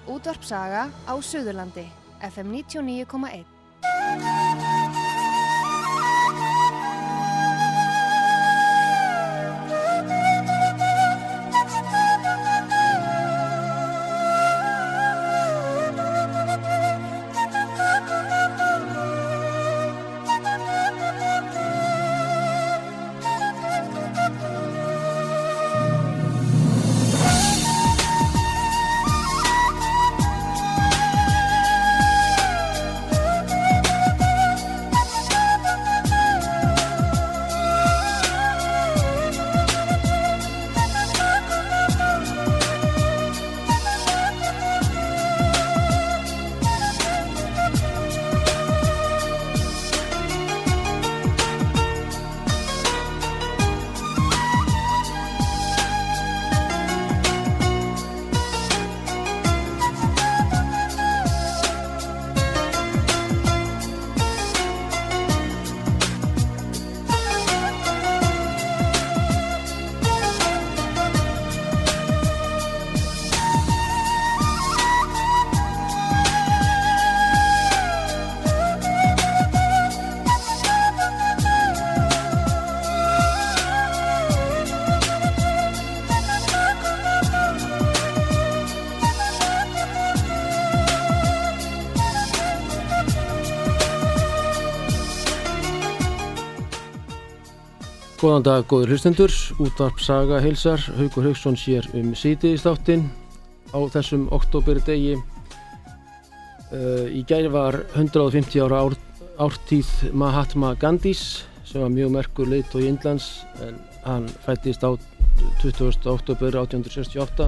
Útvarp Saga á Suðurlandi, FM 99,1. Góðan dag, góðir hlustendur, Útvarp Saga heilsar, Haukur Hauksson sér síðdegisþáttinn á þessum októberdegi. Í gær var 150 ára ártíð Mahatma Gandhis sem var mjög merkur leiðtogi Indlands en hann fæddist á 20. október 1868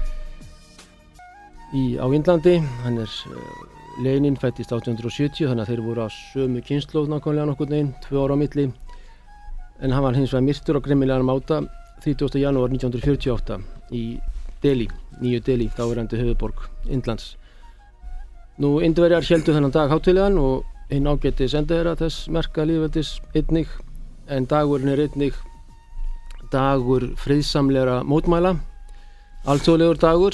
á Indlandi. Hann Lenin fæddist 1870 þannig að þeir voru á sömu kynslóð nákvæmlega nokkurn veginn, 2 ára á milli. En hann var hins vegar myrtur á grimmilegan máta 30. janúar 1948 í Delhi, nýju Delhi, þáverandi höfuðborg Indlands. Nú, Indverjar héldu þennan dag hátíðlegan og hinn ágæti sendiherra þess merka lýðveldis einnig, en dagurinn einnig dagur friðsamlegra mótmæla, alþjóðlegur dagur,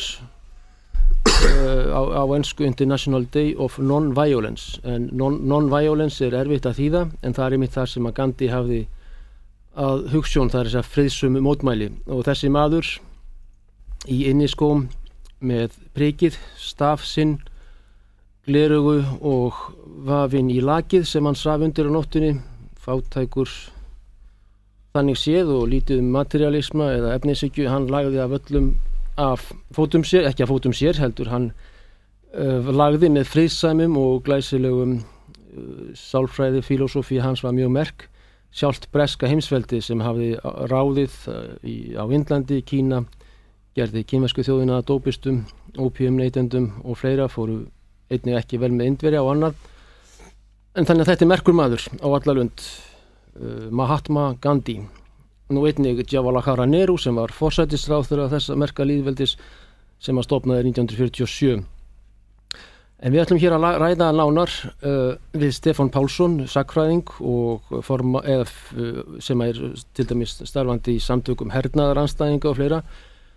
á ensku International Day of Non-Violence. En non-violence erfitt að þýða, en það einmitt það sem að Gandhi hafði að hugsjón, það þess að friðsumu mótmæli, og þessi maður í inniskóm með prikið, staf sinn, glerugu og vafinn í lakið sem hann svaf undir á nóttunni, fátækur þannig séð og lítið materialisma eða efnishyggju. Hann lagði af öllum af fótum sér, ekki af fótum sér heldur, hann lagði með friðsæmum og glæsilegum sálfræði, filósófía hans var mjög merk. Sjálft breska heimsveldi sem hafði ráðið á Indlandi, Kína, gerði kínversku þjóðina að dópistum, ópíumneytendum og fleira, fóru einnig ekki vel með Indverja og annað. En þannig að þetta merkur maður á alla lund, Mahatma Gandhi. Nú einnig Jawaharlal Nehru sem var forsætisráðherra þessa merka lýðveldis sem að stofnaði 1947. En við ætlum hér að ræða nánar við Stefán Pálsson, sagnfræðing og sem til dæmis starfandi í samtökum hernaðarandstæðinga og fleira,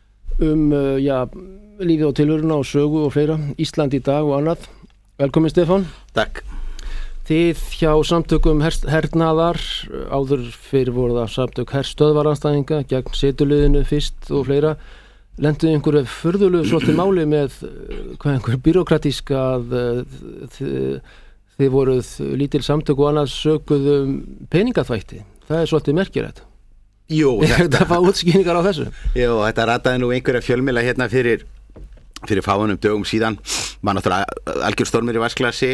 lífið og tilveruna og sögu og fleira, Ísland í dag og annað. Velkomin Stefán. Takk. Þið hjá samtökum hernaðar, áður fyrir voru það samtök herstöðvarandstæðinga gegn setuliðinu fyrst og fleira, lenduðu einhverju furðulegu svolítið máli með einhverju byrokratíska að þið voruð lítil samtök og annars sökuðu peningaþvætti. Það svolítið merkilegt. Jú, þetta fá útskýringar á þessu. Jú, þetta rataði nú einhverja fjölmiðla hérna fyrir fáunum dögum síðan. Var náttúrulega algjör stormur í vatnsglasi.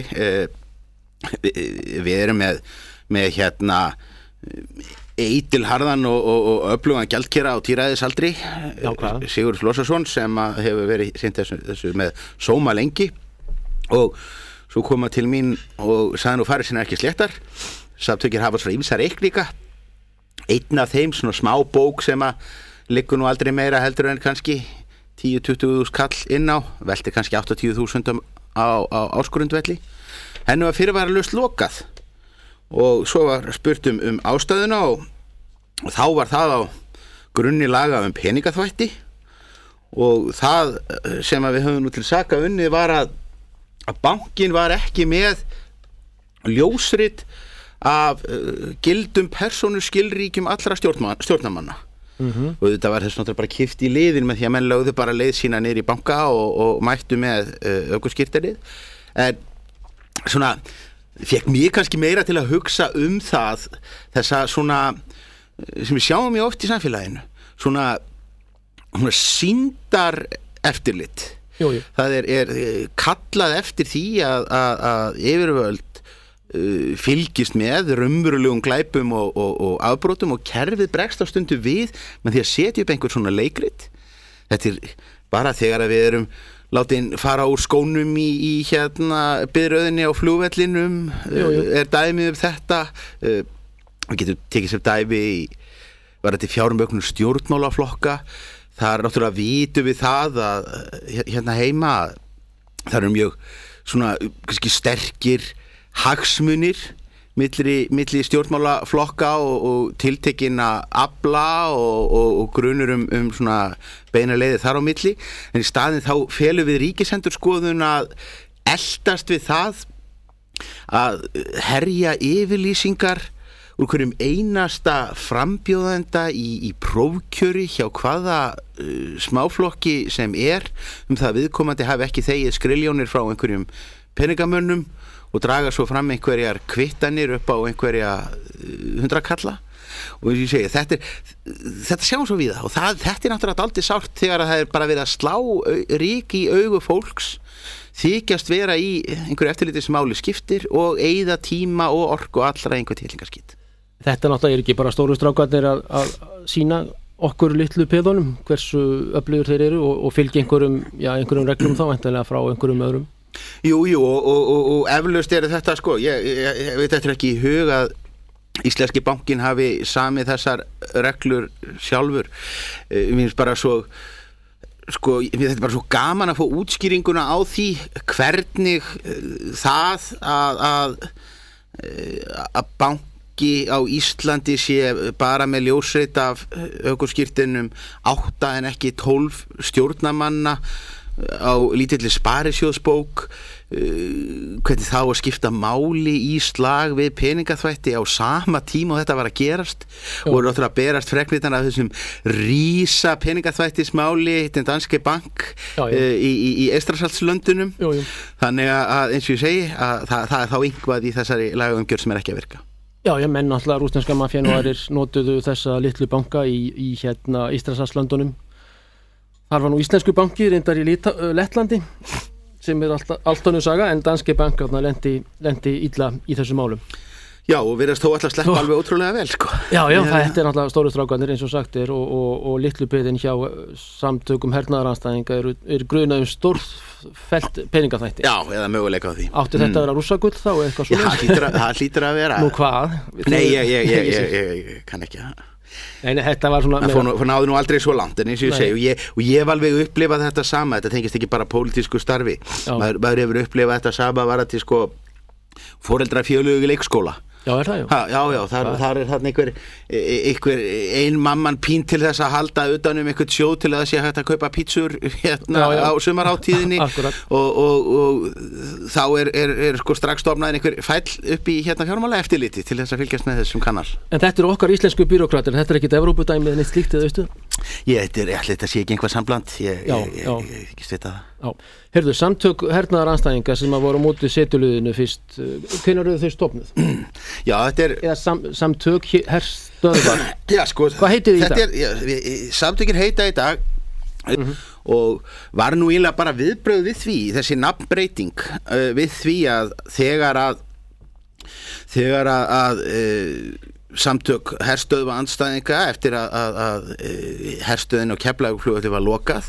Við erum með hérna eitilharðan og öflugan gjaldkera á tíræðisaldri, Sigurður Flósason, sem hefur verið sinnt þessu með sóma lengi, og svo koma til mín og sagði nú farið sinna ekki sléttar. Samtökin hafa svona ýmsa reikninga, einn af þeim svona smá bók sem að liggur nú aldrei meira heldur en kannski 10-20.000 kall inn á, velti kannski 80.000 á áskorundvelli. Henni var fyrirvaralaust lokað og svo var spurt ástæðuna og þá var það á grunni laga peningaþvætti og það sem að við höfum nú til saka unnið var að bankinn var ekki með ljósrit af gildum persónuskilríkjum allra stjórnarmanna. Og þetta var þess náttúrulega bara kippt í liðin með því að menn lögðu bara leið sína niður í banka og mættu með ökuskírteinið. En svona fékk mér kannski meira til að hugsa það, þessa svona sem við sjáum mjög oft í samfélaginu, svona sýndar eftirlit. Jú. Það er kallað eftir því að yfirvöld fylgist með raunverulegum glæpum og afbrotum og kerfið bregst á stundu við með því að setja upp einhver svona leikrit. Þetta er bara þegar að við erum látin fara úr skónum í biðröðinni á flugvellinum. Er dæmið um þetta. Við getum tekið sér dæmi var þetta fjármögnun stjórnmálaflokka. Það er náttúrulega vitum við það að hérna heima það eru mjög svona kannski sterkir hagsmunir milli stjórnmálaflokka og tiltekinna afla og grunur um svona beina leiði þar á milli, en í staðinn þá felum við Ríkisendurskoðun að eltast við það að herja yfirlýsingar úr hverjum einasta frambjóðanda í prófkjöri hjá hvaða smáflokki sem það viðkomandi hafi ekki þegið skriljónir frá einhverjum peningamönnum og draga svo fram einhverjar kvittanir upp á einhverja 100 kalla. Og ég segi, þetta sjáum svo víða og þetta er náttúrulega aldrei sárt þegar það er bara verið að slá ryk í augu fólks, þykjast vera í einhverju eftirliti sem máli skiptir og eyða tíma og orku allra einhver tillingaskitt. Þetta náttúrulega ekki bara stóru strákarnir að sýna okkur litlu peðunum hversu öflugur þeir eru og fylgja einhverjum reglum þá væntanlega frá einhverjum öðrum. Jú, og eflaust þetta sko, ég veit þetta ekki í hug að Íslenski bankinn hafi samið þessar reglur sjálfur. Mér finnst bara svo sko, þetta er bara svo gaman að fá útskýringuna á því hvernig það að banki á Íslandi sé bara með ljósrit af ökuskírteinum 8 en ekki 12 stjórnarmanna á lítilli sparisjóðsbók, hvernig þá að skipta máli í slag við peningaþvætti á sama tíma og þetta var að gerast og voru náttúrulega að berast fregnirnar af þessum rísa peningaþvættismáli den Danske Bank í Eystrasaltslöndunum. Þannig að eins og ég segi að það er þá einhvað í þessari lagaumgjörð sem er ekki að virka. Já, menn náttúrulega rússneska mafían og aðrir notuðu þessa litlu banka í Eystrasaltslöndunum. Þar var nú íslensku banki reyndar í Lettlandi sem er allt önnur saga, en Danske Bank lendi illa í þessum málum. Já, og virðast þó alltaf sleppa alveg ótrúlega vel sko. Já, þetta er náttúrulega stóru strákarnir eins og sagt er og litlu peðin hjá samtökum hernaðaranstæðinga er grunað stórfellt peningaþvætti. Já, eða möguleika á því. Átti þetta að vera rússaguld þá eitthvað svona? Já, það hlýtur að vera. Nú hvað? Nei, ég kann ekki að Nei, þetta var svona það náði nú aldrei svo langt, en eins og ég segi og ég hef alveg upplifað þetta sama, þetta tengist ekki bara pólitísku starfi, maður hefur upplifað þetta sama varandi sko foreldrafélög í leikskóla. Já, er það, já, þar er þarna einhver ein mamman pín til þess að halda utanum einhvern sjóð til að það sé hægt að kaupa pítsur á sumarháttíðinni og þá er sko strax stofnaðin einhver fæll upp í fjármálaeftirliti til þess að fylgjast með þessum kanal. En þetta eru okkar íslensku bírókratir, þetta er ekkit Evrópudæmi eða neitt slíkt eða veistu? Þetta sé ekki einhver sambland, ég ekki veit það. Já, heyrðu, samtök hernaðaranstæðinga sem að voru á móti setuluðinu fyrst, hvenær eru þau stofnuð? Já, þetta er eða samtök herstöðvar. Já, sko, hvað heitið þið í dag? Samtökin heita í dag og var nú eiginlega bara viðbrögð við því, þessi nafnbreyting við því að þegar að samtök herstöðva andstæðinga eftir að herstöðin á Keflavíkurflugvelli var lokað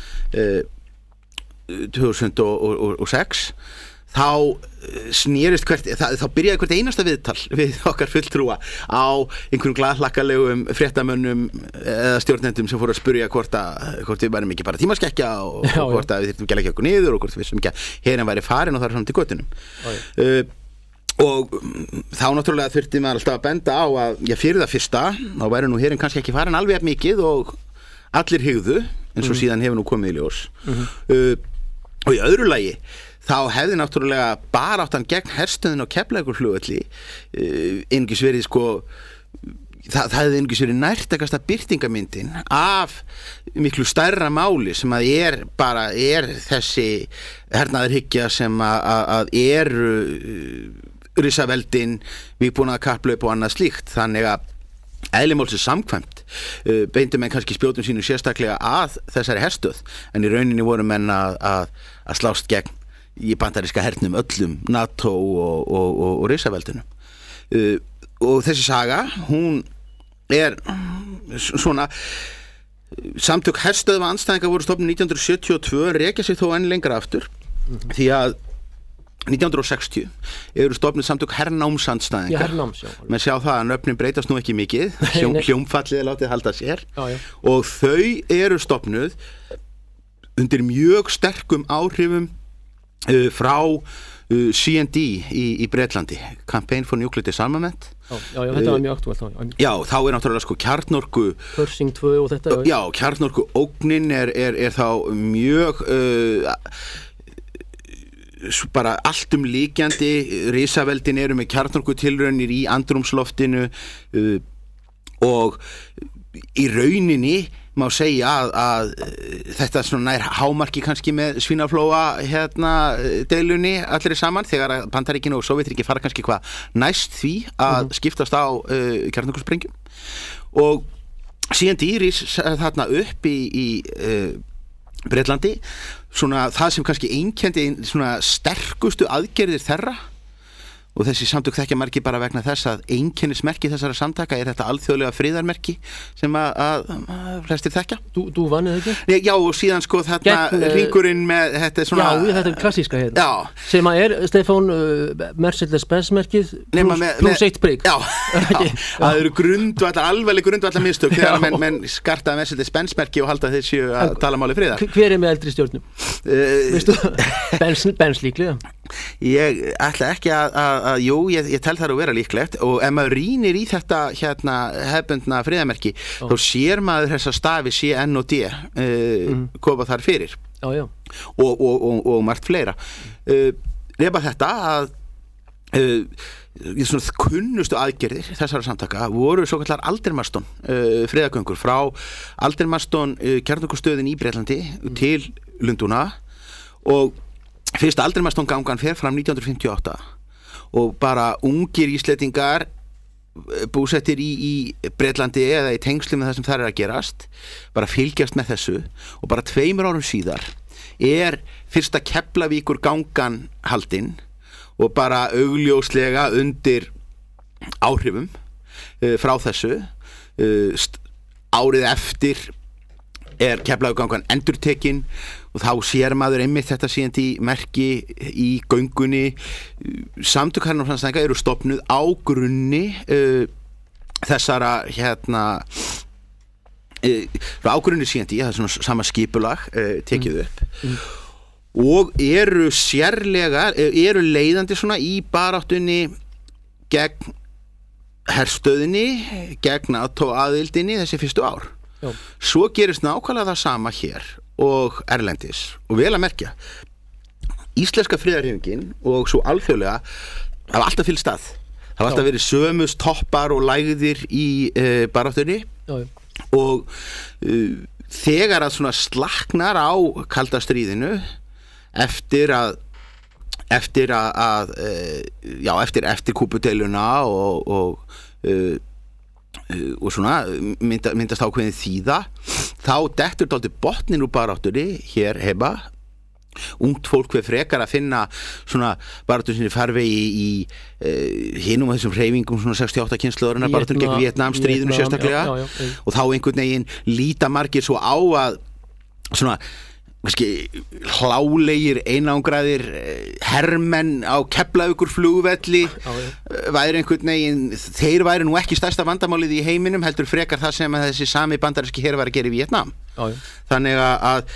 2006 þá snerist þá byrjaði hvert einasta viðtal við okkar fulltrúa á einhverjum glaðhlakkalegum fréttamönnum eða stjórnendum sem fóru að spyrja hvort við værum ekki bara tímaskekkja og hvort að við þyrftum ekki að leggja okkur niður og hvort við vissum ekki að herinn væri farin og það er samt í göttunum. Og þá náttúrulega þurfti maður alltaf að benda á að fyrir það fyrsta þá væri nú herinn kannski ekki farin alveg mikið og allir hygðu eins og síðan hefur nú komið í ljós og í öðru lagi þá hefði náttúrulega baráttan gegn herstöðin á Keflavíkurflugvelli einungis verið sko það hefði einungis verið nærtækasta birtingamyndin af miklu stærra máli sem að er þessi hernaðarhyggja sem að eru risaveldin, vígbúnaðarkapphlaup og annað slíkt, þannig að eðli málsins samkvæmt beindu menn kannski spjótum sínu sérstaklega að þessari herstöð, en í rauninni voru menn að slást gegn í bandaríska hernum öllum NATO og risaveldinu og þessi saga, hún er svona samtök herstöðva andstæðinga voru stofnuð 1972 rekja sig þó enn lengra aftur því að 1960 eru stofnuð samtök hernámsandstæðinga menn sjá það að nöfnin breytast nú ekki mikið hljómfallið er látið halda sér og þau eru stofnuð undir mjög sterkum áhrifum frá CND í Bretlandi, Campaign for Nuclear Disarmament. Já, þetta var mjög aktuelt. Já, þá er náttúrulega sko kjarnorku Pershing 2 og þetta. Já, kjarnorku ógnin er þá mjög bara alltumlíkjandi, risaveldin eru með kjarnorku tilraunir í andrúmsloftinu og í rauninni má segja að þetta svona nær hámarki kannski með svínaflóa deilunni allir saman þegar að Bandaríkin og Sovétríki fara kannski hvað næst því að skiptast á kjarnorkusprengjum og síðan dýris þarna upp í Bretlandi svona það sem kannski einkenndi svona sterkustu aðgerðir þeirra og þessi samtök þekkja margir bara vegna þess að einkennismerki þessara samtaka er þetta alþjóðlega friðarmerki sem að flestir þekkja. Þú vannið ekki? Já, og síðan sko þarna ringurinn með þetta svona... Já, þetta er klassíska hérna. Já. Sem að er, Stefán, Mercedes-Benz-merkið plus eitt prigg. Já, það eru alveg grundvallar mistök þegar menn skarta Mercedes-Benz-merki og halda þessu að tala máli friðar. Hver er með eldri stjórnum? Veistu, Benz líklega. Ég ætla ekki jú, ég tel það að vera líklegt og ef maður rýnir í þetta hefbundna friðarmerki þá sér maður þessa stafi C, N og D koma þar fyrir og margt fleira nefna þetta að svona kunnustu aðgerðir þessara samtaka voru svo kallar Aldermaston friðargöngur frá Aldermaston kjarnorkustöðin í Bretlandi til Lundúna og fyrsta Aldermaston gangan fer fram 1958 og bara ungir íslendingar búsettir í Bretlandi eða í tengslum með það sem þar er að gerast bara fylgjast með þessu og bara 2 árum síðar er fyrsta Keflavíkur gangan haldinn og bara augljóslega undir áhrifum frá þessu árið eftir er Keflavíkur gangan endurtekin og þá sér maður einmitt þetta síðan merki í göngunni samtök hernámsandstæðinga eru stofnuð á grunni þessara á grunni síðan það er svona sama skipulag tekið upp og eru eru leiðandi svona í baráttunni gegn herstöðinni gegn NATO aðildinni þessi fyrstu ár svo gerist nákvæmlega það sama hér og erlendis og vel að merkja íslenska friðarhreyfingin og svo alþjóðlega hafa alltaf fylgst að það hafa alltaf verið sömus toppar og lægðir í baráttunni og þegar að svona slaknar á kalda stríðinu eftir Kúbudeiluna og svona myndast ákveðin þýða þá dettur dálítið botnin úr baráttunni hér heima ungt fólk við frekar að finna svona baráttur sinni farvegi í hinum þessum hreyfingum svona 68 kynslóðurinnar baráttur gegn Vietnamstríðinu sérstaklega og þá einhvern veginn líta margir svo á að svona kannski hlálegir einangraðir hermenn á Keflavíkurflugvelli væri einhvern veginn þeir væri nú ekki stærsta vandamálið í heiminum heldur frekar það sem að þessi sami bandaríski her var að gera í Vietnam þannig að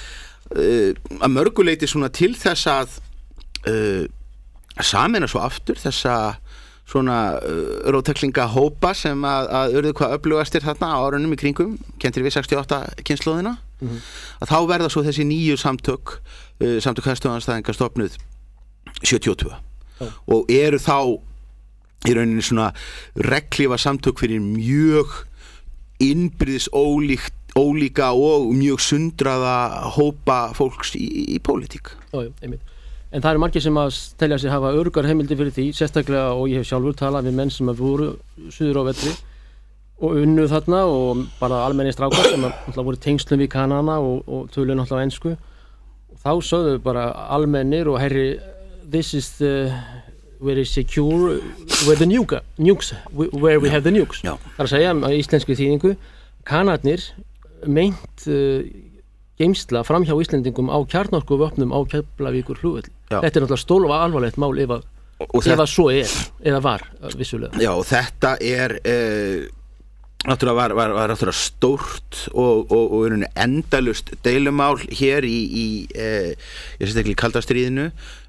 mörguleiti svona til þess að sameina svo aftur þessa svona róttæklinga hópa sem að urðu hvað öflugastir þarna á árunum í kringum, kenntir við 68 kynslóðina, að þá verða svo þessi nýju samtök hestöðanstæðinga stofnuð 72 og eru þá í rauninni svona reglífa samtök fyrir mjög innbyrðis ólíka og mjög sundraða hópa fólks í pólitík. Já, einmitt. En það eru margir sem að telja sig hafa öruggar heimildir fyrir því, sérstaklega, og ég hef sjálfur talað við menn sem að voru suður á vetri og unnu þarna og bara almennir strákar sem að voru tengslum við Kanana og töluðu náttúrulega ensku. Og þá sögðu bara almennir og herri, this is the very secure where the nukes, where we have the nukes. Já. Það að segja að íslenskri þýðingu, Kanarnir meint geymsla framhjá Íslendingum á kjarnorkuvopnum á Keflavíkur flugvelli. Þetta er náttúrulega stór og alvarlegt mál ef að svo er, eða var vissulega. Já, og þetta er náttúrulega var náttúrulega stórt og endalust deilumál hér í ég sé ekki kalda stríðinu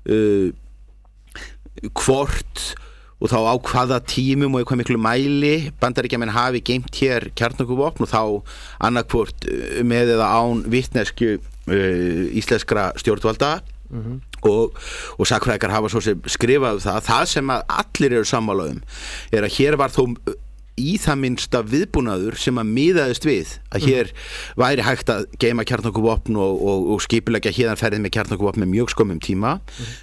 hvort og þá á hvaða tímum og í hvað miklu mæli Bandaríkjamenn hafi geymt hér kjarnorkuvopn og þá annarkvort með eða án vitnesku íslenskra stjórnvalda og sakfræðingar hafa svo sem skrifað það sem að allir eru sammála er að hér var þó í það minnsta viðbúnaður sem að miðaðist við að hér væri hægt að geyma kjarnorkuvopn og skipuleggja héðanferðin með kjarnorkuvopn með mjög skömmum tíma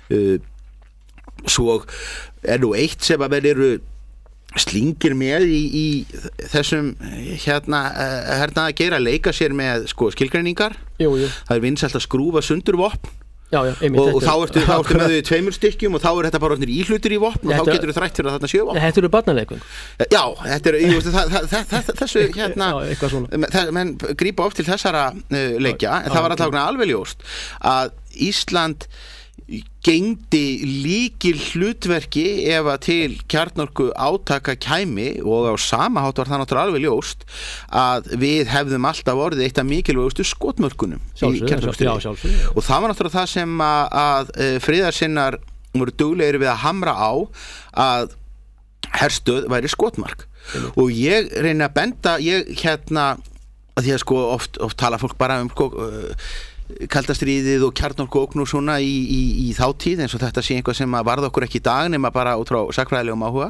svo nú eitt sem að eru slingir með í þessum hernaða geira að leika sér með skilgreiningar. Jú. Það er vinsælt að skrúfa sundur vopn. Já, og þá ertu með þau 2 stykkjum og þá er þetta bara íhlutur í vopn og þá getur þú þrætt fyrir að þarna 7 vopn. Þetta eru barnaleikung. Já, þetta þessu menn grípa oft til þessara leikja en það var alltaf alveg ljóst að Ísland gegndi lykil hlutverki ef að til kjarnorku átaka kæmi og á sama hátt var það náttúrulega alveg ljóst að við hefðum alltaf orðið eitt af mikilvægustu skotmörkunum í kjarnorkustríði og það var náttúrulega það sem að friðarsinnar voru duglegir við að hamra á að herstöð væri skotmark og ég reyni að benda að því að oft tala fólk bara kaldastríðið og kjarnorkuógn og svona í þátíð eins og þetta sé eitthvað sem varð okkur ekki í dag nema bara út frá sakfræðilegum áhuga.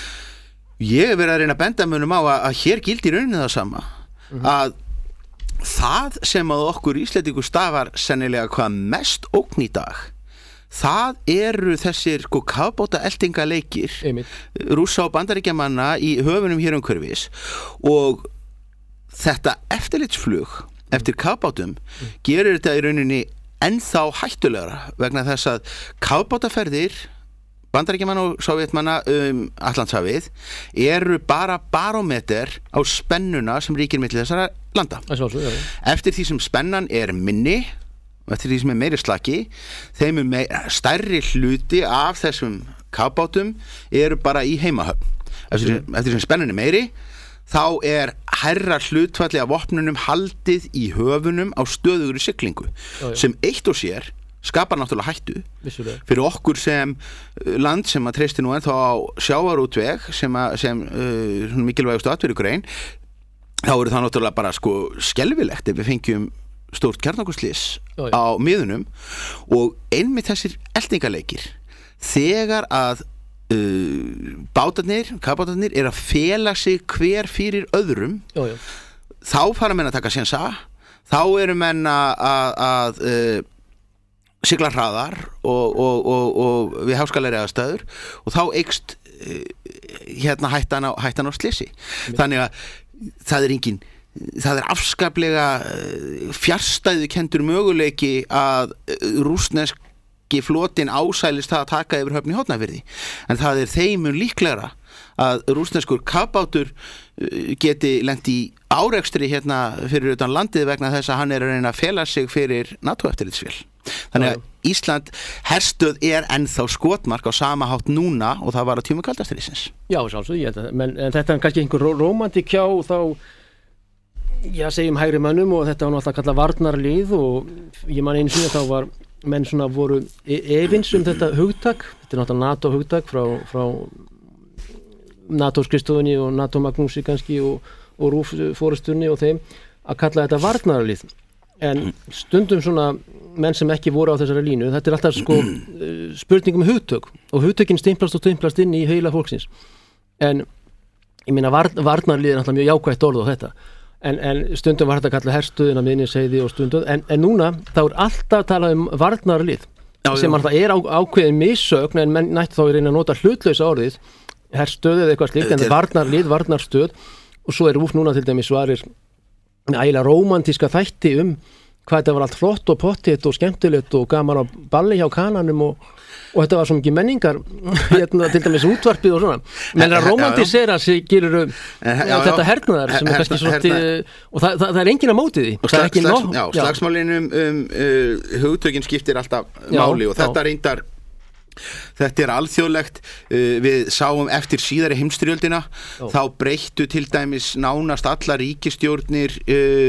Ég hef verið að reyna að benda munum á að hér gildir rauninni það sama að það sem að okkur Íslendingur stafar sennilega hvað mest ógn í dag það eru þessir kafbáta eltingaleikir Rússa og Bandaríkjamanna í höfunum hér umhverfis og þetta eftirlitsflug eftir kafbátum gerir þetta í rauninni ennþá hættulegra vegna þess að kafbátaferðir Bandaríkjamanna og Sovétmanna Atlantshafið eru bara barómeter á spennuna sem ríkir milli þessara landa. Eftir því sem spennan er minni og eftir því sem er meiri slaki þeim stærri hluti af þessum kafbátum eru bara í heimahöfn. Eftir því sem spennan er meiri þá er hærra hlutfalli af vopnunum haldið í höfunum á stöðugri siglingu sem eitt og sér skapar náttúrulega hættu fyrir okkur sem land sem að treysti nú ennþá á sjávarútveg sem mikilvægustu atvinnugrein þá eru það náttúrulega bara skelfilegt ef við fengjum stórt kjarnorkuslys á miðunum og einmitt þessir eltingaleikir þegar að kafbátarnir er að fela sig hver fyrir öðrum þá fara menn að taka sénsa þá eru menn að sigla hraðar og við háskalegri aðstæður og þá eykst hættan á slysi þannig að það er afskaplega fjarstæðukendur möguleiki að rússnesk flotinn ásælist það að taka yfir höfn í Hornafirði en það er þeim líklegra að rússneskur kafbátur geti lent í árekstri fyrir utan landið vegna þess að hann er að reyna að fela sig fyrir NATO-eftirlitsvél þannig að Ísland herstöð er ennþá skotmark á sama hátt núna og það var á tíma kaldastríðsins. Já, sjálfsög, en þetta er kannski einhver romantík hjá þá segjum hægri mönnum og þetta var náttúrulega kallað varnarlið og ég man einu sinni þá var menn voru efins þetta hugtak, þetta er náttúrulega NATO hugtak frá NATO-skristofunni og NATO-Magnúsi kannski og RÚF fórustunni og þeim að kalla þetta varnarlið en stundum svona menn sem ekki voru á þessari línu, þetta alltaf sko spurningum hugtök og hugtökin stimplast inn í heila fólksins en ég meina varnarlið alltaf mjög jákvætt orð á þetta en stundum var þetta að kalla herstöðina miðnisheiði og stundum en núna þá alltaf talað varnarlið sem alltaf ákveðin missögn en menn nætti þá reyna að nota hlutlausa orðið herstöð eða eitthvað slíkt en varnarlið, varnarstöð og svo RÚF núna til dæmis svarir ægilega rómantíska þætti hvað þetta var allt flott og pottitt og skemmtilegt og gaman á balli hjá kananum og þetta var svo mikið menningar til dæmis útvarpið og svona menn að romantísera sig gerur þetta hernaðar sem er kannski svolítið og það er enginn á móti því slagsmálin hugtökin skiptir alltaf máli og þetta reyndar þetta alþjóðlegt við sáum eftir síðari heimsstyrjöldina þá breyttu til dæmis nánast allar ríkisstjórnir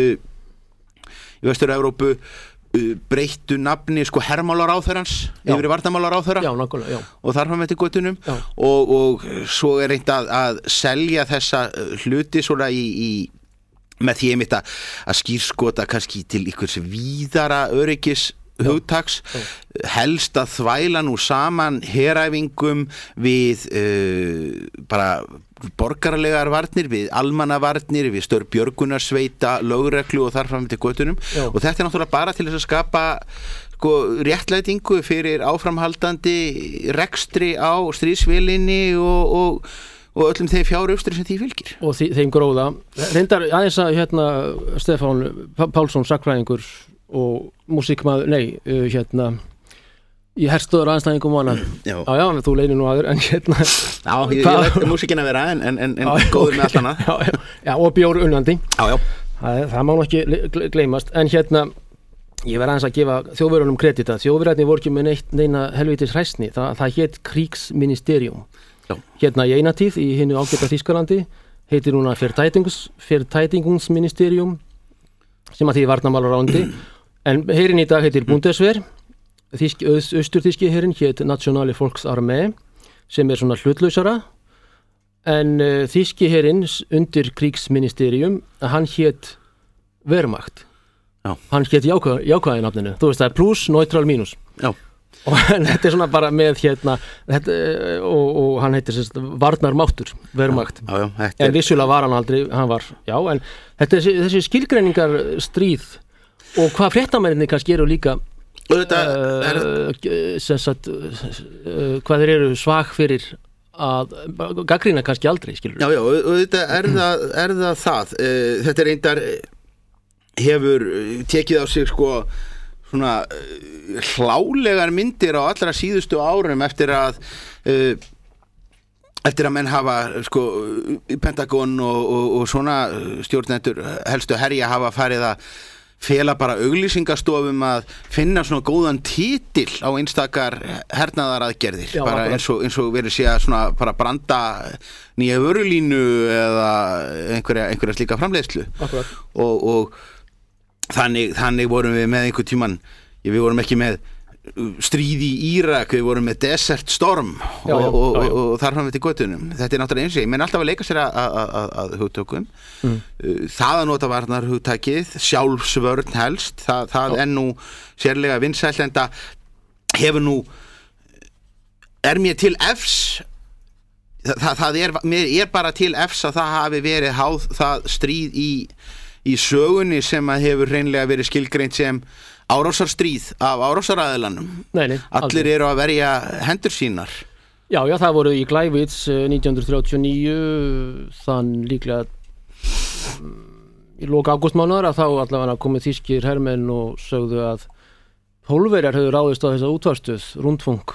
í Vestur-Evrópu breyttu nafni sko hermálaráðherrans yfir varnarmálaráðherra og þar fram eftir götunum og svo er reynt að selja þessa hluti svona í með því einmitt að skírskota kannski til einhvers víðara öryggis hugtaks helst að þvæla nú saman heræfingum við bara borgaralegar varnir, við almannavarnir, við störf björgunarsveita, lögreglu og þar fram til götunum og þetta er náttúrulega bara til þess að skapa sko réttlætingu fyrir áframhaldandi rekstri á stríðsvélinni og öllum þeim fjáraukstri sem því fylgir. Og þeim gróða. Reyndar aðeins að Stefán Pálsson sagnfræðingur og músíkmaður, í herstöður aðstæðingum og annað. Já, þú leynir nú aður, en Já, ég veit músíkin að vera, en góður með allt annað. Já, og bjór unnandi. Já. Það má nú ekki gleymast, en ég verð aðeins að gefa þjóðverjunum kredita. Þjóðverjarnir voru ekki með neina helvítis hræsni. Það hét Kriegsministerium. Í eina tíð, í hinu ágæta Þýskalandi, heitir núna Verteidigungsministerium, sem að því varnarmálaráðuneyti, en herin í dag heitir Bundeswehr. Austurþýski herinn hét Nationale Volksarmee sem er svona hlutlausara en þýski herinn undir Kriegsministerium hann hét Wehrmacht hann hét jákvæði nafninu þú veist það er plus, neutral, mínus og þetta er svona bara með og hann heitir varnarmáttur, Wehrmacht en vissulega var hann aldrei en þetta er þessi skilgreiningar stríð og hvað fréttamennirnir kannski eru líka hvað þeir eru svag fyrir að gagnrýna kannski aldrei skilur. Já, og þetta er það þetta reyndar hefur tekið á sig sko svona hlálegar myndir á allra síðustu árum eftir að menn hafa sko Pentagon og svona stjórnendur helstu herja hafa farið að fela bara auglýsingastofum að finna svona góðan títill á einstakar hernaðaraðgerðir bara eins og verið sé að svona bara branda nýja vörulínu eða einhverja slíka framleiðslu og þannig vorum við með einhver tíman við vorum ekki með stríð í Írak, við vorum með Desert Storm og þar fram við til götunum þetta er náttúrulega eins og ég menn alltaf að leika sér að hugtökum það að nota varnar hugtakið sjálfsvörn helst það er nú sérlega vinsælt en það hefur nú er mér til efs það er bara til efs að það hafi verið háð það stríð í sögunni sem að hefur hreinlega verið skilgreint sem árásarstríð af árásaræðilanum allir eru að verja hendur sínar Já, það voru í Gleiwitz 1939 þann líklega í lok ágústmánaðar að þá allavega komið þýskir hermenn og sögðu að Pólverjar höfðu ráðist á þessa útvarstuð Rundfunk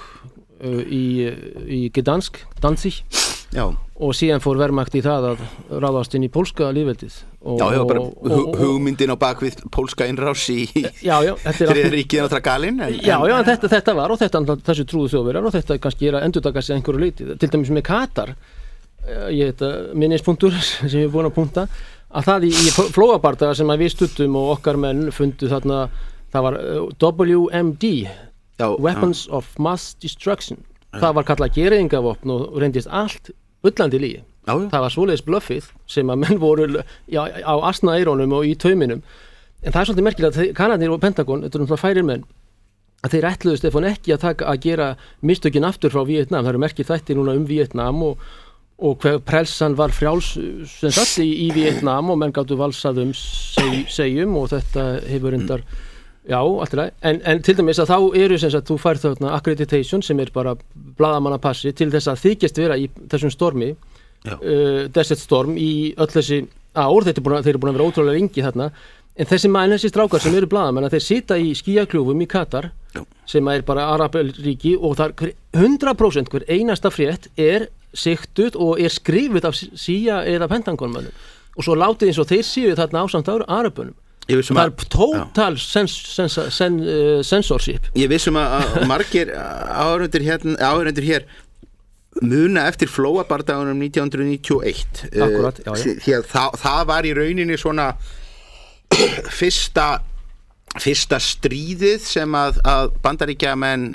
í Gdansk, Danzig og síðan fór Wehrmacht í það að ráðast inn í pólska lýðveldið bara hugmyndin á bakvið pólska innrás í þriðja ríkið á Tragalin en þetta var og þessu trúðu Þjóðverjar og þetta kannski er að endurtaka sig einhverju leyti til dæmis með Katar minnispunktur sem ég er búin að punta að það í flóabardaga sem við stuttum og okkar menn fundu þarna það var WMD Weapons of Mass Destruction það var kallað gereyðingavopn og reyndist allt bullandi lygi það var svoleiðis bluffið sem að menn voru á asnaeyrónum og í tauminum, en það svolítið merkilegt að Kanadnir og Pentagon, þetta náttúrulega færir menn, að þeir ætluðu Stefán ekki að gera mistökin aftur frá Víetnam. Það eru merkir þættir núna Víetnam og hver prelsan var frjáls sem satt í Víetnam og menn gátu valsað segjum og þetta hefur reyndar alltaf, en til dæmis að þá eru sem sagt, þú fær þarna accreditation sem bara blaðamannapassi til þess að þykjast vera í þessum stormi, Desert Storm í öll þessi ár, þeir eru búin að vera ótrúlega lengi þarna, en þessi strákar sem eru blaðamenn, þeir sita í skýjakljúfum í Katar sem bara Arabríki og það 100% hver einasta frétt sigtuð og skrifuð af CIA eða Pentagonmönnum og svo látið eins og þeir séu þarna ásamt Arabunum. Það total censorship. Ég vissum að margir áhörendur hér muna eftir Flóabardagunum 1991. Akkurat, því að það var í rauninni svona fyrsta stríðið sem að Bandaríkjamenn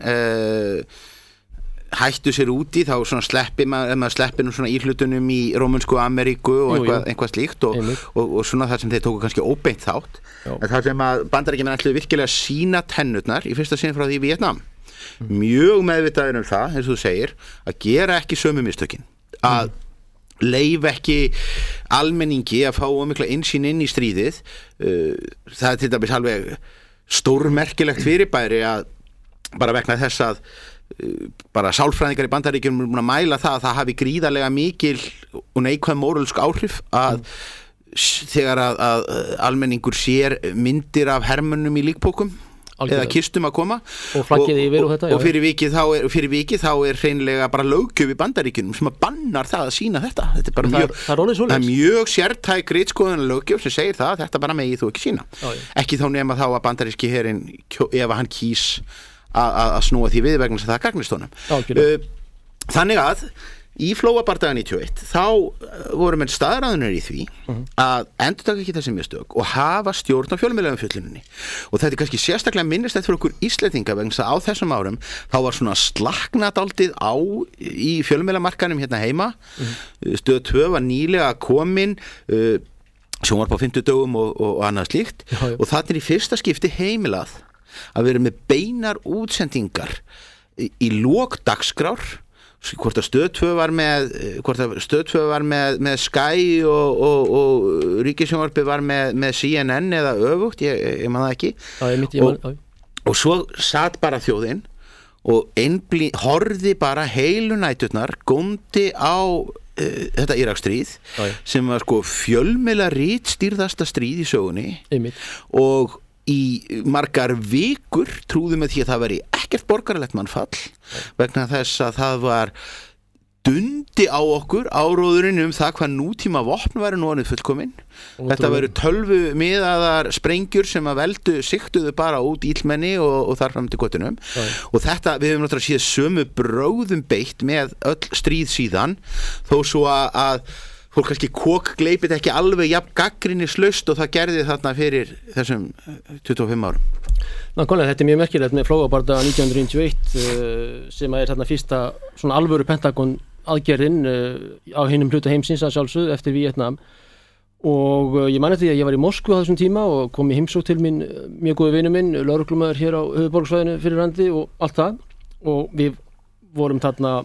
hættu sér úti, þá svona maður sleppir nú svona íhlutunum í Rómönsku Ameríku og eitthvað slíkt og svona það sem þeir tóku kannski óbeint þátt, en það sem að Bandaríkjamenn ætluðu virkilega sína tennurnar í fyrsta sinn frá því í Víetnam, mjög meðvitaður það, eins og þú segir, að gera ekki sömu mistökin, að leyfa ekki almenningi að fá mikla innsýn inn í stríðið. Það til dæmis alveg stórmerkilegt fyrirbæri að bara vegna þess að bara sálfræðingar í Bandaríkjunum eru búin að mæla það að það hafi gríðarlega mikil og neikvæð móralsk áhrif að þegar að almenningur sér myndir af hermönnum í líkpókum eða kistum að koma og flaggið yfir og þetta og fyrir vikið þá er hreinlega bara löggjöf í Bandaríkjunum sem að bannar það að sína þetta er bara það er mjög sértæk ritskoðun löggjöf sem segir það að þetta bara megið þú ekki sína ekki þá nema þá að bandaríski herinn ef hann kýs að snúa því við vegna sem það gagnist honum. Þannig að í Flóabardaga 91 þá voru menn staðráðnir í því að endurtaka ekki þessi mistök og hafa stjórn á fjölmiðlaumfjölluninni og þetta kannski sérstaklega minnistætt fyrir okkur Íslendinga vegna þess að á þessum árum þá var svona slaknadaldið í fjölmiðlamarkanum hérna heima. Stöð 2 var nýlega komin sjónvarp á 50 dögum og annað slíkt og það í fyrsta skipti heimilað að vera með beinar útsendingar í lok dagskrár, hvort að Stöð 2 var með Sky og Ríkissjónvarpið var með CNN eða öfugt, ég man það ekki og svo satt bara þjóðin og horfði bara heilu næturnar, góndi á þetta Íraksstríð sem var sko fjölmiðla ritstýrðasta stríð í sögunni og í margar vikur trúðum við því að það væri ekkert borgaralegt mannfall vegna þess að það var dundi á okkur áróðurinn það hvað nútíma vopn væri nú orðið fullkominn. Þetta væru 12 miðaðar sprengjur sem að siktuðu bara út illmenni og þar fram til göttunum og þetta, við höfum náttúrulega síðan sömu brögðum beitt með öll stríð síðan þó svo að fólk kannski gleipið ekki alveg jafn gagnrýnislaust og það gerði þarna fyrir þessum 25 árum. Nákvæmlega, þetta mjög merkilegt með Flóabardaga 1991 sem er þarna fyrsta svona alvöru Pentagon aðgerðin á hinum hluta heimsins að sjálfsögðu eftir Víetnam og ég man eftir því að ég var í Moskvu á þessum tíma og kom í heimsókn til mín mjög góði vinur minn, lögreglumaður hér á höfuðborgarsvæðinu fyrir landi og allt það og við vorum þarna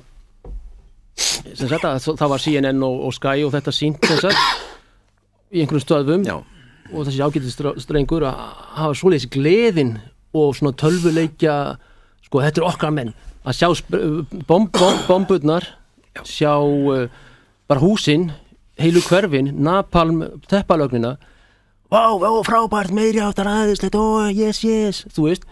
sem sagt að það var CNN og Sky og þetta sýnt sem sagt í einhverjum stöðvum og þessi ágætisstrengur að hafa svoleiðis gleðin og svona tölvuleikja sko þetta okkar menn að sjá bomburnar sjá bara húsin heilu hverfin, napalm teppalögnina frábært meiri áttar aðeinslegt yes þú veist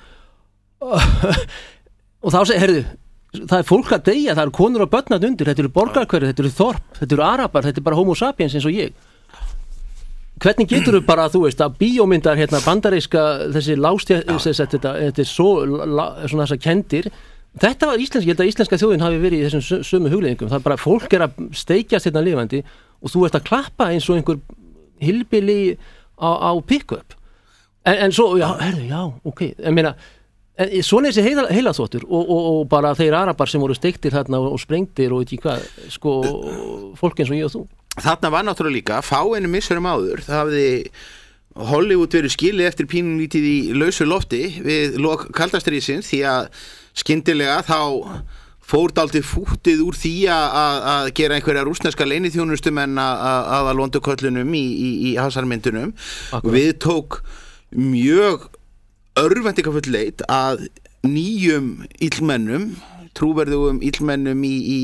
og þá segir heyrðu það fólk að deyja, það konur og börn undir, þetta borgarhverfi, þetta þorp, þetta arabar, þetta bara homo sapiens eins og ég. Hvernig getur þú bara, þú veist, að bíómyndar hérna bandaríska, þessi þetta svona þessar kendir, þetta var íslensk, ég held að íslenska þjóðin hafi verið í þessum sömu hugleiðingum, það bara fólk að steikjast hérna lifandi og þú ert að klappa eins og einhver hilbili á pick-up. En svo, ok, ég meina En svona þessi heilaþvottur og bara þeir arabar sem voru steiktir þarna og sprengtir og ekki hvað, sko, fólk eins og ég og þú. Þarna var náttúrulega líka, fáeinu misserum áður, það hafði Hollywood verið skilið eftir pínulítið í lausu lofti við lok kaldastríðsins því að skyndilega þá fór dálítið fútið úr því að gera einhverja rússneska leyniþjónustumenn að londuköllunum í hasarmyndunum. Við tók mjög örvæntingafull leit að nýjum illmennum, trúverðugum illmennum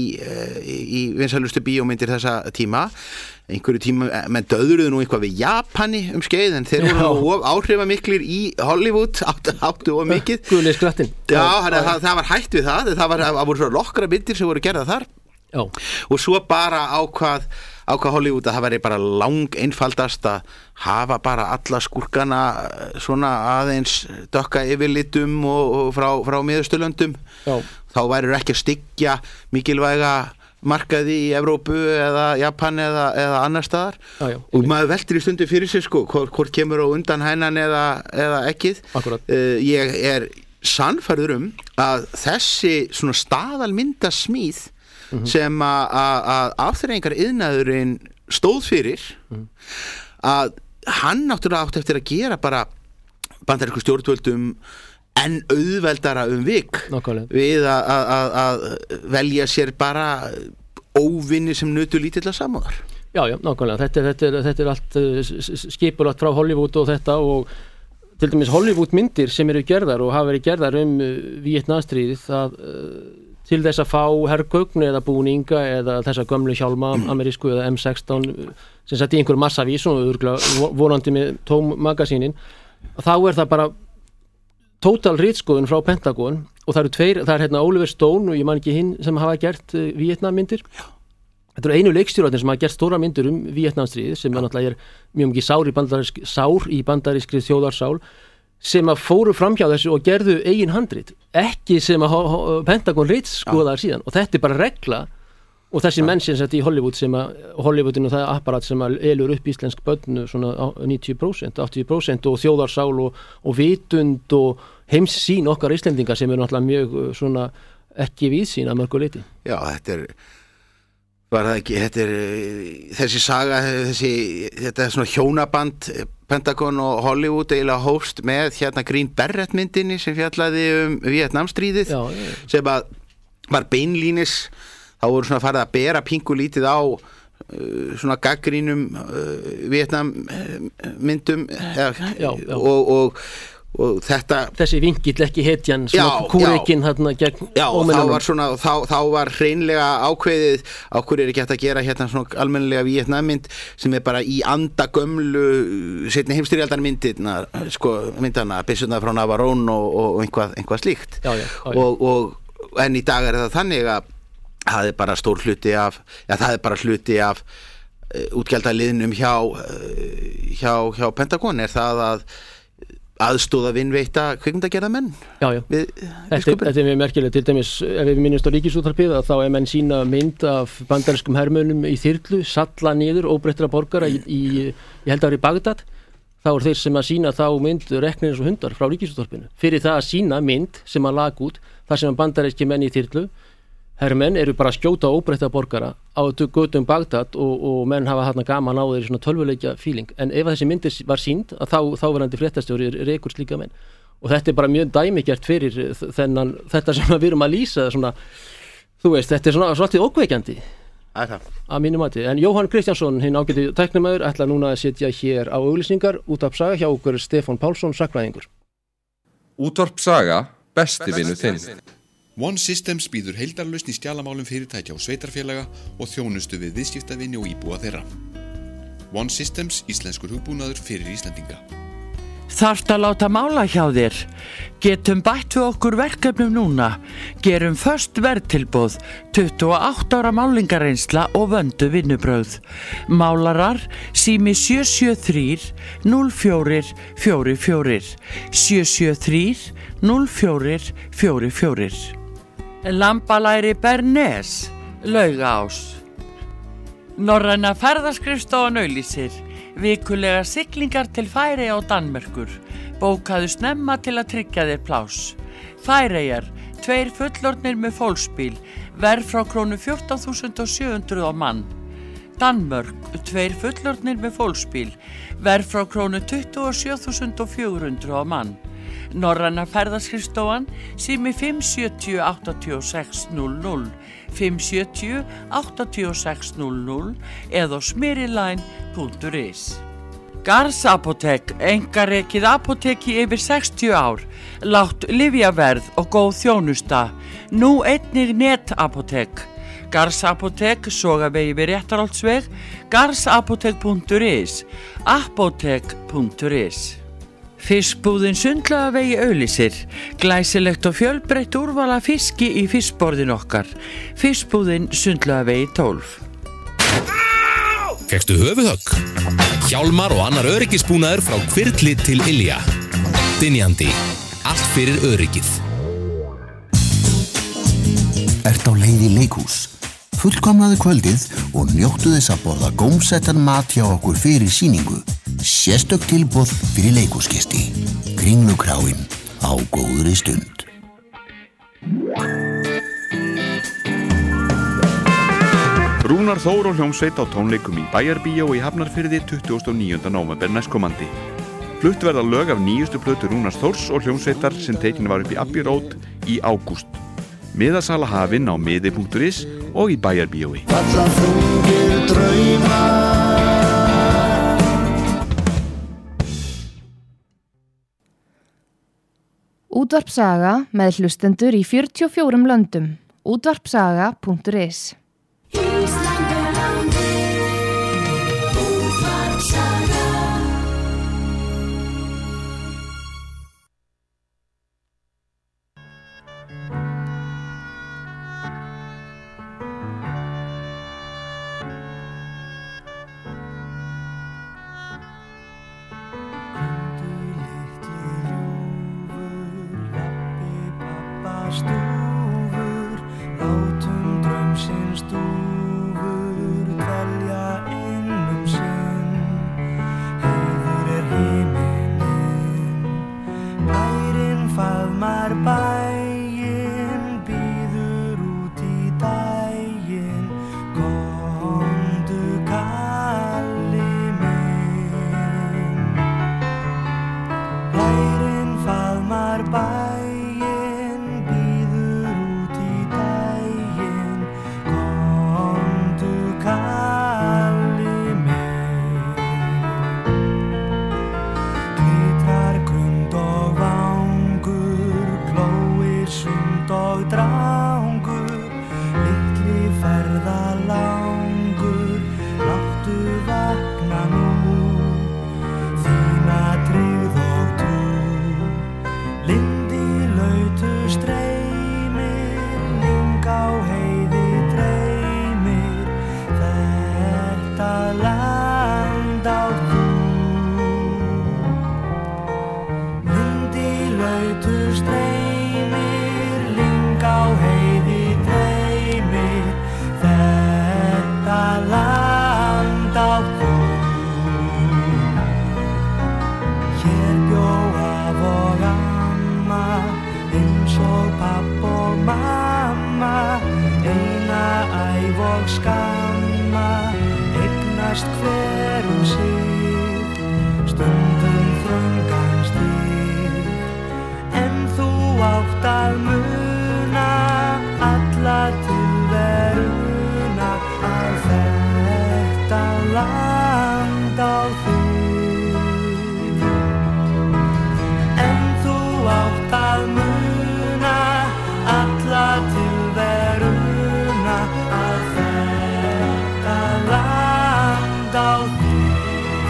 í vinsælustu bíómyndir þessa tíma. Einhverju tíma, menn döðruðu nú eitthvað við Japani skeið, en þeir voru áhrifamiklir í Hollywood, áttu of mikið. Guðlega skrattin. Já, það var hætt við það voru svo nokkra myndir sem voru gerðar þar. Já. Og svo bara ákvað Hollywood að það væri bara lang einfaldast að hafa bara alla skúrkana svona aðeins dökka yfirlitum og frá miðausturlöndum. Já. Þá væri ekki að styggja mikilvæga markaði í Evrópu eða Japan eða annar staðar. Já, og maður veltir í stundu fyrir sig sko, hvort kemur á undan hænan eða ekkið. Ég er sannfærður að þessi svona staðalmyndasmíð sem að afþreyingar iðnaðurinn stóð fyrir að hann náttúrulega átti eftir að gera bara bandarísku stjórnvöldum en auðveldara vik við að velja sér bara óvinni sem nutu lítilla samúðar. Já, nákvæmlega. Þetta er allt skipulagt frá Hollywood og þetta og til dæmis Hollywood myndir sem eru gerðar og hafa verið gerðar Víetnamstríðið það til þess að fá hergögn eða búninga eða þessa gömlu hjálma amerísku eða M16 sem sett í einhver massavís og vonandi með tóm magasínin. Þá er það bara total ritskoðun frá Pentagon og það eru tveir, það er hérna Oliver Stone og ég man ekki hinn sem hafa gert Víetnammyndir. Þetta eru einu leikstjóratnir sem hafa gert stóra myndir Víetnamstríðið sem náttúrulega mjög mikið sár í bandarískri þjóðarsál sem að fóru framhjá þessu og gerðu eigin handrit, ekki sem að Pentagon ritskoðar síðan og þetta er bara regla og þessi menn sem sett í Hollywood sem að Hollywoodinu það apparat sem að elur upp íslensk börn svona 90%, 80% og þjóðarsál og vitund og heimssýn okkar Íslendingar sem er náttúrulega mjög svona ekki víðsýn að mörgu leyti. Já, þessi saga, þetta er svona hjónaband Pentagon og Hollywood eiginlega hófst með hérna Green Beret myndinni sem fjallaði Víetnamstríðið sem að var beinlínis þá voru svona farið að bera pingu lítið á svona gaggrínum Víetnam myndum og þetta þessi vingill ekki hetjan kúreikinn hérna gegn ómennunum. Þá var hreinlega ákveðið á hverju ekki hægt að gera hérna svona almennilega Víetnammynd sem er bara í anda gömlu seinni heimsstyrjaldar myndina byssurnar frá Navarone og einhvað slíkt. En í dag er það þannig að það er bara stór hluti af útgjaldaliðnum hjá Pentagon er það að aðstóða vinveita kvikmyndagerðarmenn. Þetta er mjög merkilegt, til dæmis ef við minnumst á Ríkisútvarpið þá er menn sína mynd af bandarískum hermönnum í þyrlu, salla niður óbreyttra borgara ég held að vera í Bagdad, þá er þeir sem að sína þá mynd reknir eins og hundar frá Ríkisútvarpinu fyrir það að sína mynd sem að lag út þar sem að bandaríski menn í þyrlu hermenn eru bara að skjóta óbreytta borgara á götum Bagdad og menn hafa þarna gaman á þeir í svona tölvuleikja feeling en ef þessi myndir var sýnd þá verandi fréttastjóri rekur slíka menn og þetta er bara mjög dæmigert fyrir þetta sem við erum að lýsa svona, þú veist, þetta er svona svolítið ókveikjandi að mínu mati, en Jóhann Kristjánsson hinn ágæti tæknimaður ætla núna að setja hér á auglýsingar Útvarp Saga hjá okkur Stefán Pálsson sagnfræðingur. Útvarp Saga, besti vinur þinn. One Systems býður heildarlausn í skjalamálum fyrirtækja og sveitarfélaga og þjónustu við viðskiptavini og íbúa þeirra. One Systems, íslenskur hugbúnaður fyrir Íslendinga. Þarft að láta mála hjá þér? Getum bætt við okkur verkefnum núna. Gerum föst verðtilboð, 28 ára málingareynsla og vöndu vinnubrögð. Málarar, sími 773 04 44 773 04 44. Lambalæri Bernes, Laugás. Norræna ferðaskrifstofan auglýsir vikulega siglingar til Færeyja og Danmerkur, Bókaðu snemma til að tryggja þér pláss. Færeyjar, 2 fullorðnir með fólksbíl, verð frá krónu 14.700 á mann. Danmörk, 2 fullorðnir með fólksbíl, verð frá krónu 27.400 á mann. Norræna ferðaskrifstofan, sími 570 8600, 570 8600 eða smyriline.is. Garðs apótek, einkarekið apóteki yfir 60 ár, lágt lyfjaverð og góð þjónusta, nú einnig netapótek. Garðs apótek, Sogavegi við Réttarholtsveg, garðsapótek.is, apótek.is. Fiskbúðin Sundlagavegi Auglýsir, glæsilegt og fjölbreytt úrval af fiski í fiskborðin okkar. Fiskbúðin Sundlagavegi 12. Fékkstu höfuðhögg? Hjálmar og annar öryggisbúnaður frá Hvirfli til Ylja. Dynjandi, allt fyrir öryggið. Ert á leið í leikhús? Fullkomnaðu kvöldið og njóttu þess að borða gómsettan mat hjá okkur fyrir sýningu. Sérstök tilboð fyrir leikhúsgesti. Kringlukráin á góðri stund. Rúnar Þór og hljómsveit á tónleikum í Bæjarbíó í Hafnarfirði 29. nóvember næstkomandi. Flutt verða lög af nýjustu plötu Rúnars Þórs og hljómsveitar sem tekin var upp í Abbey Road í ágúst. Miðasala hafin á miði.is og í Bæjarbíói. Útvarpsaga með hlustendur í 44 löndum. Útvarpsaga.is. Stúfur, látum draumsins dúfur dvelja innum sinn. Heiður himinn, bærinn faðmar bæinn, býður út í daginn. Komdu kalli minn, bærinn faðmar bæinn. Skamma, eignast hver sig, stundum þröngan stíg, en þú átt að muna alla tilveruna, að þetta land á þig. En þú átt að muna alla tilveruna, að þetta land á þig.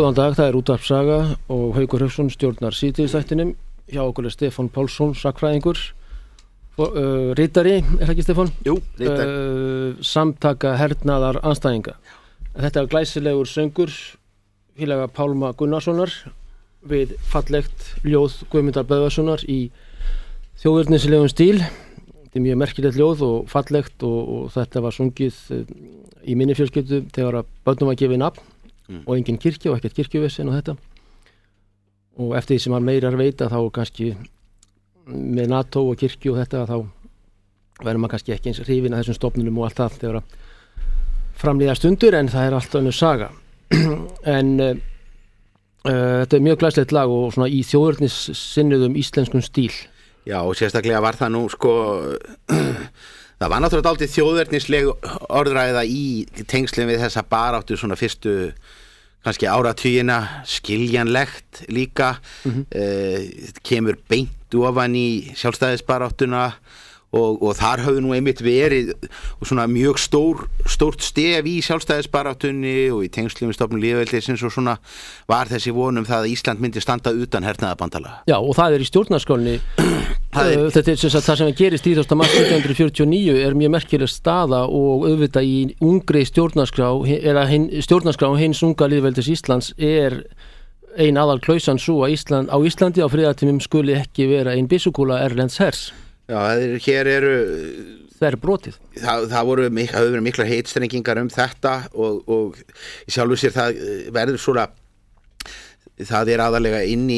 Góðan dag, það Útvarp Saga og Haukur Hauksson stjórnar síðdegisþættinum. Hjá okkur Stefán Pálsson, sagnfræðingur, ritari, það ekki Stefán? Jú, ritari. Samtaka hernaðar andstæðinga. Þetta glæsilegur söngur félaga Pálma Gunnarssonar við fallegt ljóð Guðmundar Böðvarssonar í þjóðernislegum stíl. Þetta mjög merkilegt ljóð og fallegt og þetta var sungið í minni fjölskyldu þegar að börnum var gefið nafn og engin kirkja og ekkert kirkjuvesen og þetta. Og eftir því sem maður meira veita þá kannski með NATO og kirkju og þetta þá verður maður kannski ekki eins hrifinn af þessum stofnunum og allt það þegar að framlíða stundur, en það alltaf önnur saga. En þetta mjög glæslegt lag og svona í þjóðernissinnuðum íslenskum stíl. Já, og sérstaklega var það nú það var náttúrulega dálítið þjóðernisleg orðræða í tengslum við þessa baráttu svona fyrstu kannski áratugina, skiljanlegt líka, kemur beint ofan í sjálfstæðisbaráttuna og þar höfðu nú einmitt verið og svona mjög stórt stef í sjálfstæðisbaráttunni og í tengslum við stofnun lýðveldisins og svona var þessi vonum það að Ísland myndi standa utan hernaðarbandalaga. Já, og það í stjórnarskránni. Þetta sem sagt, það sem gerist 30. mars 1949 mjög merkileg staða og auðvitað í ungri stjórnarskrá eða stjórnarskrá hins unga lýðveldis Íslands ein aðal klausan svo að á Íslandi á friðartímum skuli ekki vera ein byssukúla erlends hers. Já, hér það brotið. Það höfðu verið miklar heitstrengingar þetta og í sjálfu sér það verður svona það aðalega inni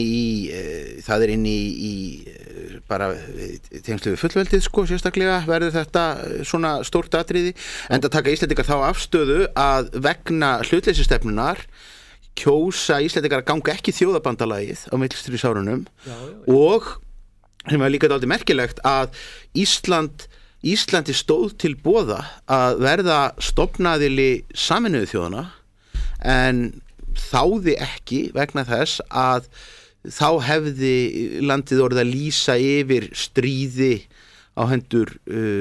í bara tengslu við fullveldið sérstaklega verður þetta svona stórt atriði, enda taka Íslendingar þá afstöðu að vegna hlutleysisstefnunar kjósa Íslendingar að ganga ekki þjóðabandalagið á millistríðsárunum og sem var líka dálítið merkilegt að Íslandi stóð til boða að verða stofnaðili Sameinuðu þjóðanna en þáði ekki vegna þess að þá hefði landið orðið að lýsa yfir stríði á hendur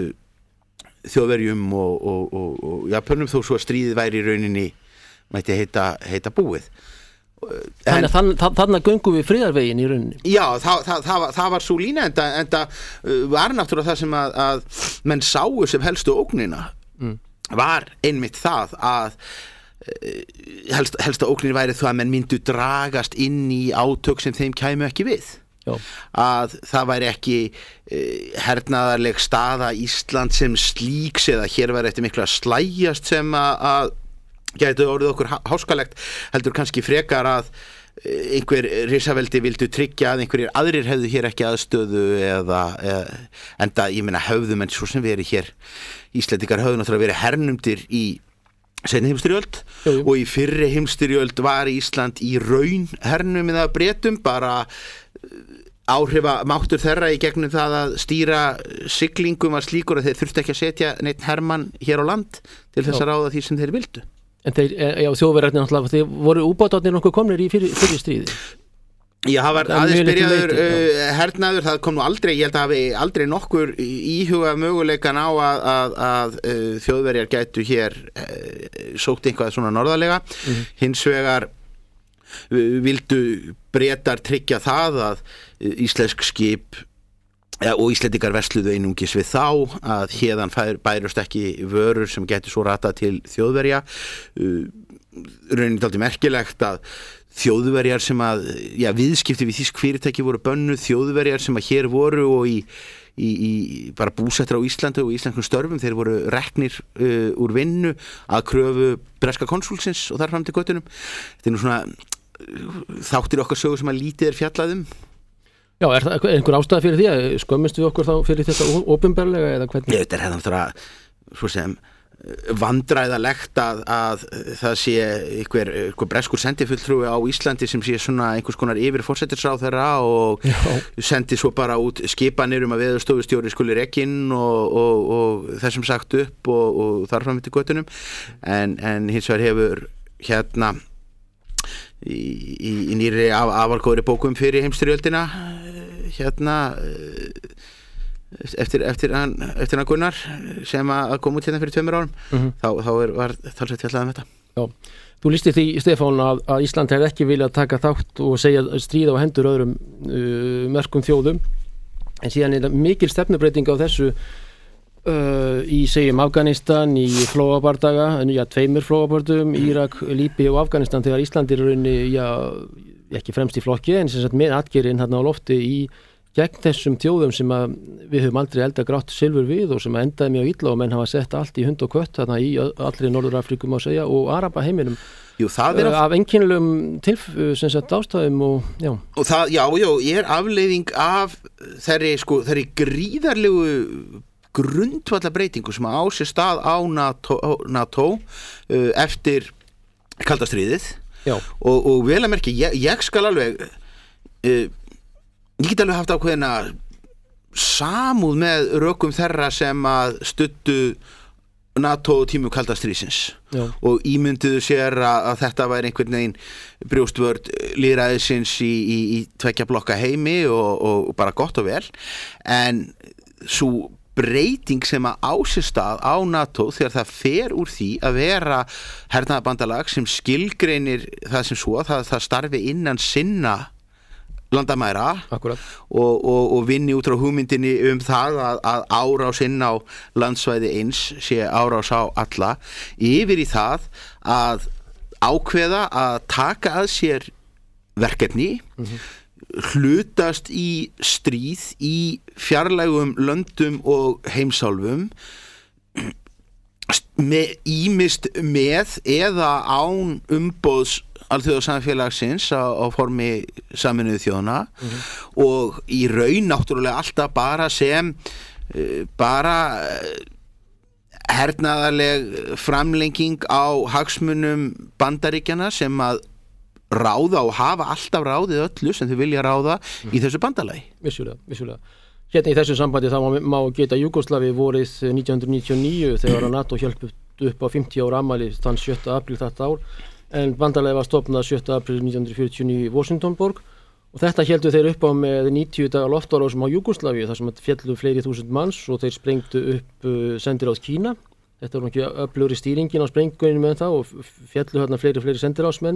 Þjóðverjum og Japönum þó svo að stríðið væri í rauninni mætti heita búið. Þannig göngum við friðarvegin í rauninni. Já, það var svo lína enda var náttúrulega það sem að menn sáu sem helstu ógnina var einmitt það að helsta ógnin væri það að menn myndu dragast inn í átök sem þeim kæmu ekki við. Já. Að það væri ekki hernaðarleg staða Ísland sem slíks eða hér væri eftir miklu að slægjast sem að gætu orðið okkur háskalegt, heldur kannski frekar að einhver risaveldi vildu tryggja að einhverjir aðrir hefðu hér ekki aðstöðu eða enda ég meina höfðum en svo sem verið hér Íslendingar höfðu náttúrulega verið hernumdir í seinni heimsstyrjöld og í fyrri heimsstyrjöld var Ísland í raun hernum eða Bretum bara áhrifamáttur þeirra í gegnum það að stýra siglingum að slíkur að þeir þurftu ekki að setja neitt hermann hér á land til þess að ráða því sem þeir vildu. En þjóðverjarnir náttúrulega, þeir voru útbátarnir nokkuð komnir í fyrir stríði. Já, það var aðeins byrjaður hernaður, það kom nú aldrei, ég held að hafi aldrei nokkur íhuga möguleikan á að þjóðverjar gætu hér sótt eitthvað svona norðarlega. Hins vegar vildu Bretar tryggja það að íslensk skip og Íslendingar versluðu einungis við þá að héðan bærust ekki vörur sem getur svo ratað til Þjóðverja. Raunin dálítið merkilegt að Þjóðverjar sem að viðskipti við þýsk fyrirtæki voru bönnuð, Þjóðverjar sem að hér voru og í bara búsettir á Íslandi og íslenskum störfum, þeir voru reknir úr vinnu að kröfu breska konsúlsins og þar fram til göttunum. Þetta nú svona þáttir okkar sögu sem að lítið fjallaðum. Já, það einhver ástæða fyrir því að skömmist við okkur þá fyrir þetta opinberlega eða hvernig? Þetta hefðan það svo sem vandræðalegt að það sé einhver breskur sendifulltrúi á Íslandi sem sé svona einhvers konar yfir forsætisráðherra og sendi svo bara út skipanir að veðurstofustjóri skuli rekinn og þessum sagt upp og þar fram til göttunum en hins vegar hefur hérna í nýri afalgóðri bókum fyrir heimsstyrjöldina hérna eftir hann Gunnar sem að kom út hérna fyrir 2 árum þá var talsveit fjallað þetta. Já, Þú lýstir því, Stefán, að Ísland hefði ekki viljað taka þátt og segja stríða á hendur öðrum merkum þjóðum, en síðan mikil stefnubreiting á þessu í segjum Afganistan, í flóabardaga, tveimur flóabardum, Írak, Líbi og Afganistan, þegar Ísland er raunni, ekki fremst í flokki, en sem sagt með atgerinn hérna á lofti í gegn þessum þjóðum sem að við höfum aldrei elda grátt silfur við og sem að endaði mjög illa og menn hafa sett allt í hund og kött þarna í allri Norður-Afríku má segja og Araba heiminum. Jú, það af einkennilegum sem sagt ástæðum og það, er afleiðing af þeirri gríðarlegu grundvallabreitingu sem á sér stað á NATO eftir kalda stríðið og vel að merkja, ég skal alveg ég get alveg haft ákveðina samúð með rökum þeirra sem að studdu NATO tímum kalda stríðsins og ímynduðu sér að þetta væri einhvern veginn brjóstvörd lýðræðisins í tveggja blokka heimi og bara gott og vel, en svo breyting sem að á sér stað á NATO þegar það fer úr því að vera hernaðarbandalag sem skilgreinir það sem svo að það starfi innan sinna landamæra og vinni út frá hugmyndinni það að árás inn á landsvæði eins sé árás á alla, yfir í það að ákveða að taka að sér verkefni, hlutast í stríð í fjarlægum löndum og heimsálfum ýmist með eða án umboðs alþjóðasamfélagsins á formi Sameinuðu þjóðanna og í raun náttúrulega alltaf bara sem hernaðarleg framlenging á hagsmunum Bandaríkjanna sem að ráða og hafa alltaf ráðið öllu sem þau vilja ráða í þessu bandalagi. Vissulega. Hérna í þessu sambandi þá má geta Júgóslavi vorið 1999 þegar að NATO hjálp upp á 50 ára afmæli þann 7. apríl þetta ár, en bandalagi var stofnað 7. apríl 1949 í Washingtonborg og þetta héldu þeir upp á með 90 daga loftárásum á Júgóslavi þar sem féllu fleiri þúsund manns og þeir sprengdu upp sendiráð Kína. Þetta var ekki öflugri stýringin á sprenguninu með það og fjallu hérna fleiri sendiráðsmenn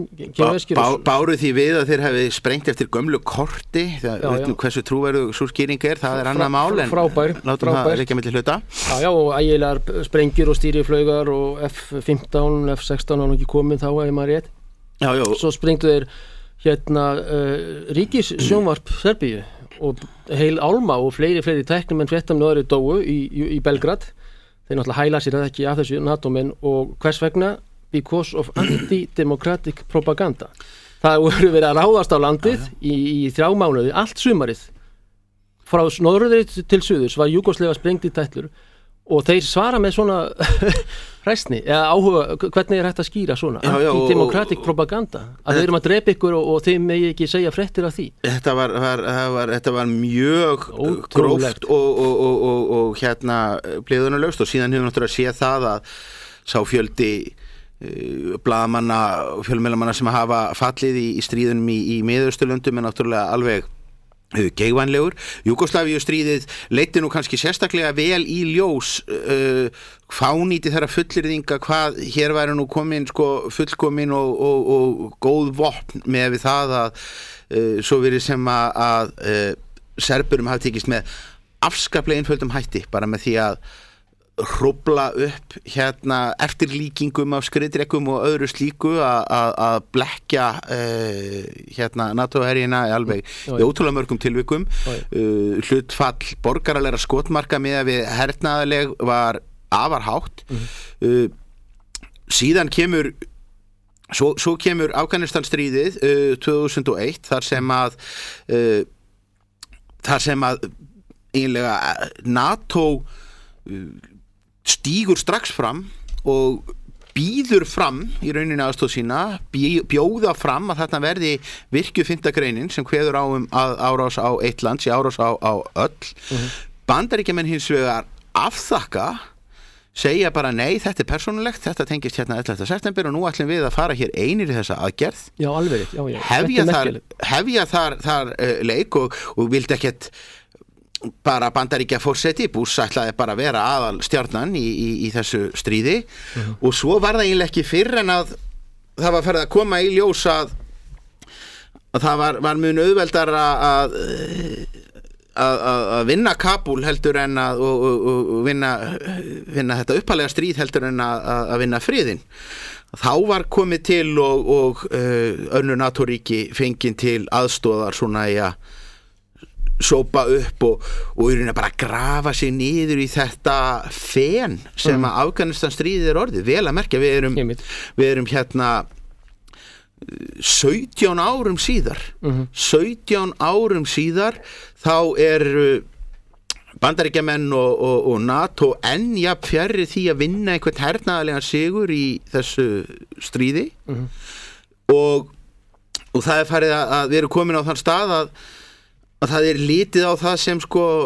Báru því við að þeir hefði sprengt eftir gömlu korti hversu trúverðug sú skýring það annað mál en látum það ekki að milli hluta og ægilegar sprengjur og stýriflaugar og F-15, F-16 var ekki komin þá ef maður rétt svo sprengtu þeir hérna ríkissjónvarp Serbíu og heil álma og fleiri tæknum en fréttamni öðru dóu í Belgrad. Þeir náttúrulega hæla sér það ekki af þessu NATO-menn og hvers vegna? Because of anti-democratic propaganda. Það voru verið að ráðast á landið í 3 mánuði, allt sumarið. Frá norður til suðurs var Júgóslava sprengt í tætlur og þeir svara með svona hræsni, eða áhuga, hvernig er hægt að skýra svona anti-democratic propaganda að þeir eru að drepa ykkur og þeir megi ekki segja fréttir af því. Þetta var mjög gróft og hérna bleðunarlaust og síðan hefur náttúrulega séð það að sá fjöldi blaðamanna og fjölmiðlamanna sem hafa fallið í stríðunum í Miðausturlöndum er náttúrulega alveg geigvænlegur. Júgóslavíu stríðið leiddi nú kannski sérstaklega vel í ljós fánýti þeirra fullyrðinga hvað hér væri nú komin fullkomin og góð vopn með við það að svo verið sem að serburum hafi tekist með afskaplega einföldum hætti bara með því að hrófla upp hérna eftirlíkingum af skriðdrekum og öðru slíku að blekkja hérna NATO-herjina alveg í ótrúlega mörgum tilvikum hlutfall borgaralega skotmarka með að við hernaðarleg var afar hátt síðan kemur svo kemur Afganistan stríðið 2001 þar sem að eiginlega NATO stígur strax fram og býður fram í rauninni aðstóð sína, bjóða fram að þarna verði virkju 5. greinin sem kveður á að árás á eitt land sé árás á öll. Bandaríkjamenn hins vegar afþakka, segja bara nei, þetta er persónulegt, þetta tengist hérna 11. september og nú ætlum við að fara hér einir í þessa aðgerð. Já, alveg, hefja þar leik og vildi ekkert bara Bandaríkja forseti, Bush ætlaði bara að vera aðal stjarnan í þessu stríði og svo var það eiginlega ekki fyrr en að það var farið að koma í ljós að það var mun auðveldara að vinna Kabúl heldur en að vinna þetta upphaflega stríð heldur en að vinna friðinn. Þá var komið til og önnur NATO-ríki fengin til aðstoðar svona í að sópa upp og í rauninni bara grafa sig niður í þetta fen sem að Afganistan stríðið orðið. Vel að merkja, við erum hérna 17 árum síðar 17 árum síðar þá Bandaríkjamenn og NATO enn jafn fjarri því að vinna einhvern hernaðarlegan sigur í þessu stríði og það farið að við erum komin á þann stað að það litið á það sem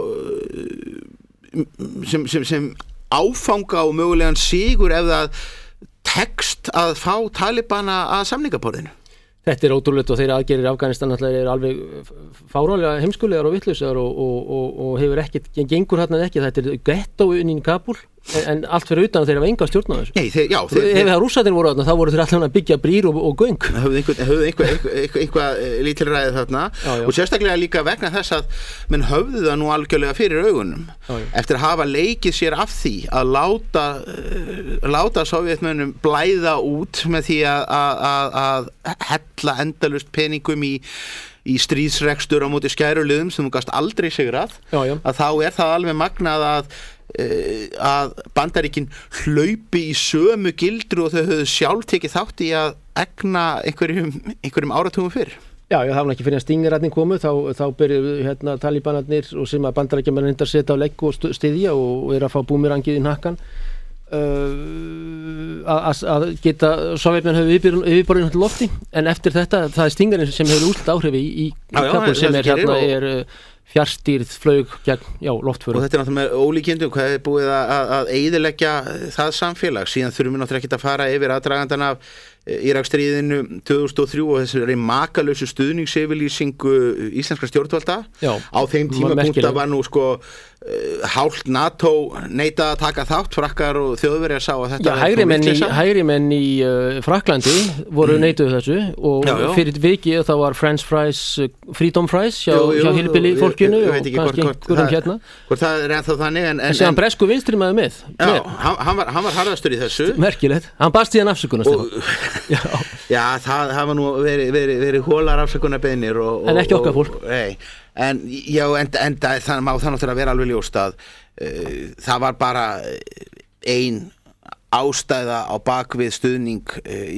sem áfanga og mögulegan sigur ef það tekst að fá Talibana að samningaborðinu. Þetta ótrúlegt og þeirra aðgerðir í Afganistan alveg fáránlega heimskulegar og vittlausar og hefur ekkert, gengur hérna ekki, þetta gettó inn í Kabúl en allt fyrir utan þeirra var enga stjórn á þessu. Nei, ef það rússarnir voru þarna þá voru þeir allan að byggja brýr og göng. Höfðu eitthvað lítilræði þarna og sérstaklega líka vegna þess að menn höfðu það nú algjörlega fyrir augunum eftir að hafa leikið sér af því að láta Sovétmönnum blæða út með því að hella endalaust peningum í stríðsrekstur á móti skæruliðum sem þú gast aldrei sigrað að þá það alveg magnað að Bandaríkin hlaupi í sömu gildru og þau höfðu sjálf tekið þátt í að egna einhverjum áratugum fyrr. Já, það var ekki fyrir að stingaratning komu þá byrjuðu talibanarnir og sem að Bandaríkjamenn reyndar setja á legg og styðja og að fá búmerangið í hnakkan að geta Sovétmenn höfðu yfirborðinu til lofti en eftir þetta, það stingarinn sem hefur úrslit áhrifi í Kabúl sem er fjarstýrð flaug gegn loftförum. Og þetta náttúrulega með ólíkindum hvað búið að eyðileggja það samfélag. Síðan þurfum við náttúrulega ekki að fara yfir aðdragandan af Íraksstríðinu 2003 og þessari makalausu stuðningsyfirlýsingu íslenskra stjórnvalda. Á þeim tímapunkta var nú hálft NATO neitað að taka þátt, Frakkar og Þjóðverjar sá að þetta hægri menn í Frakklandi voru neituð þessu og fyrir vikið þá var French fries, Freedom fries hjá Hillbilly fólkinu og kannski einhverjum hérna. Hvort það ennþá þannig en sem hann bresku vinstri maður með. Já, hann var harðastur í þessu. Merkilegt. Hann baðst í hann afsökunar. Já, það hafa nú verið hólar afsökunarbeiðnir en ekki okkar fólk. Nei. En það má það náttúrulega vera alveg ljóst að það var bara ein ástæða á bakvið stuðning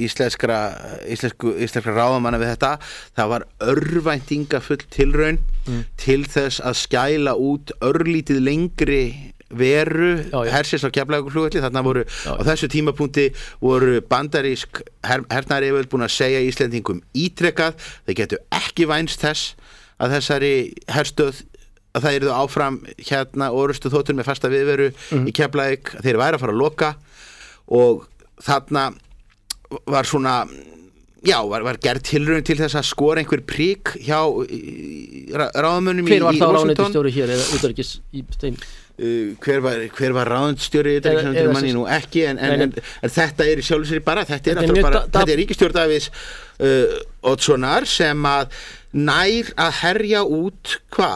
íslenskra ráðamanna við þetta. Það var örvæntingafull tilraun til þess að skæla út örlítið lengri veru hersins á Keflavíkurflugvelli. Þarna voru á þessu tímapunkti voru bandarísk hernaðaryfirvöld búin að segja Íslendingum ítrekað þeir getu ekki vænst þess að þessari herstöð að það yrðu áfram orustu þotur með fasta viðveru í Keflavík, þeir væri að fara að loka og þarna var svona var gerð tilraun til þess að skora einhver prik hjá ráðamönnum í Washington. Hver var þá ráðuneytisstjóri hér eða utanríkis í þeim? Hver var ráðuneytisstjóri manni nú ekki en þetta í sjálfu sér bara þetta er ríkisstjórn Davíðs Oddssonar sem að nær að herja út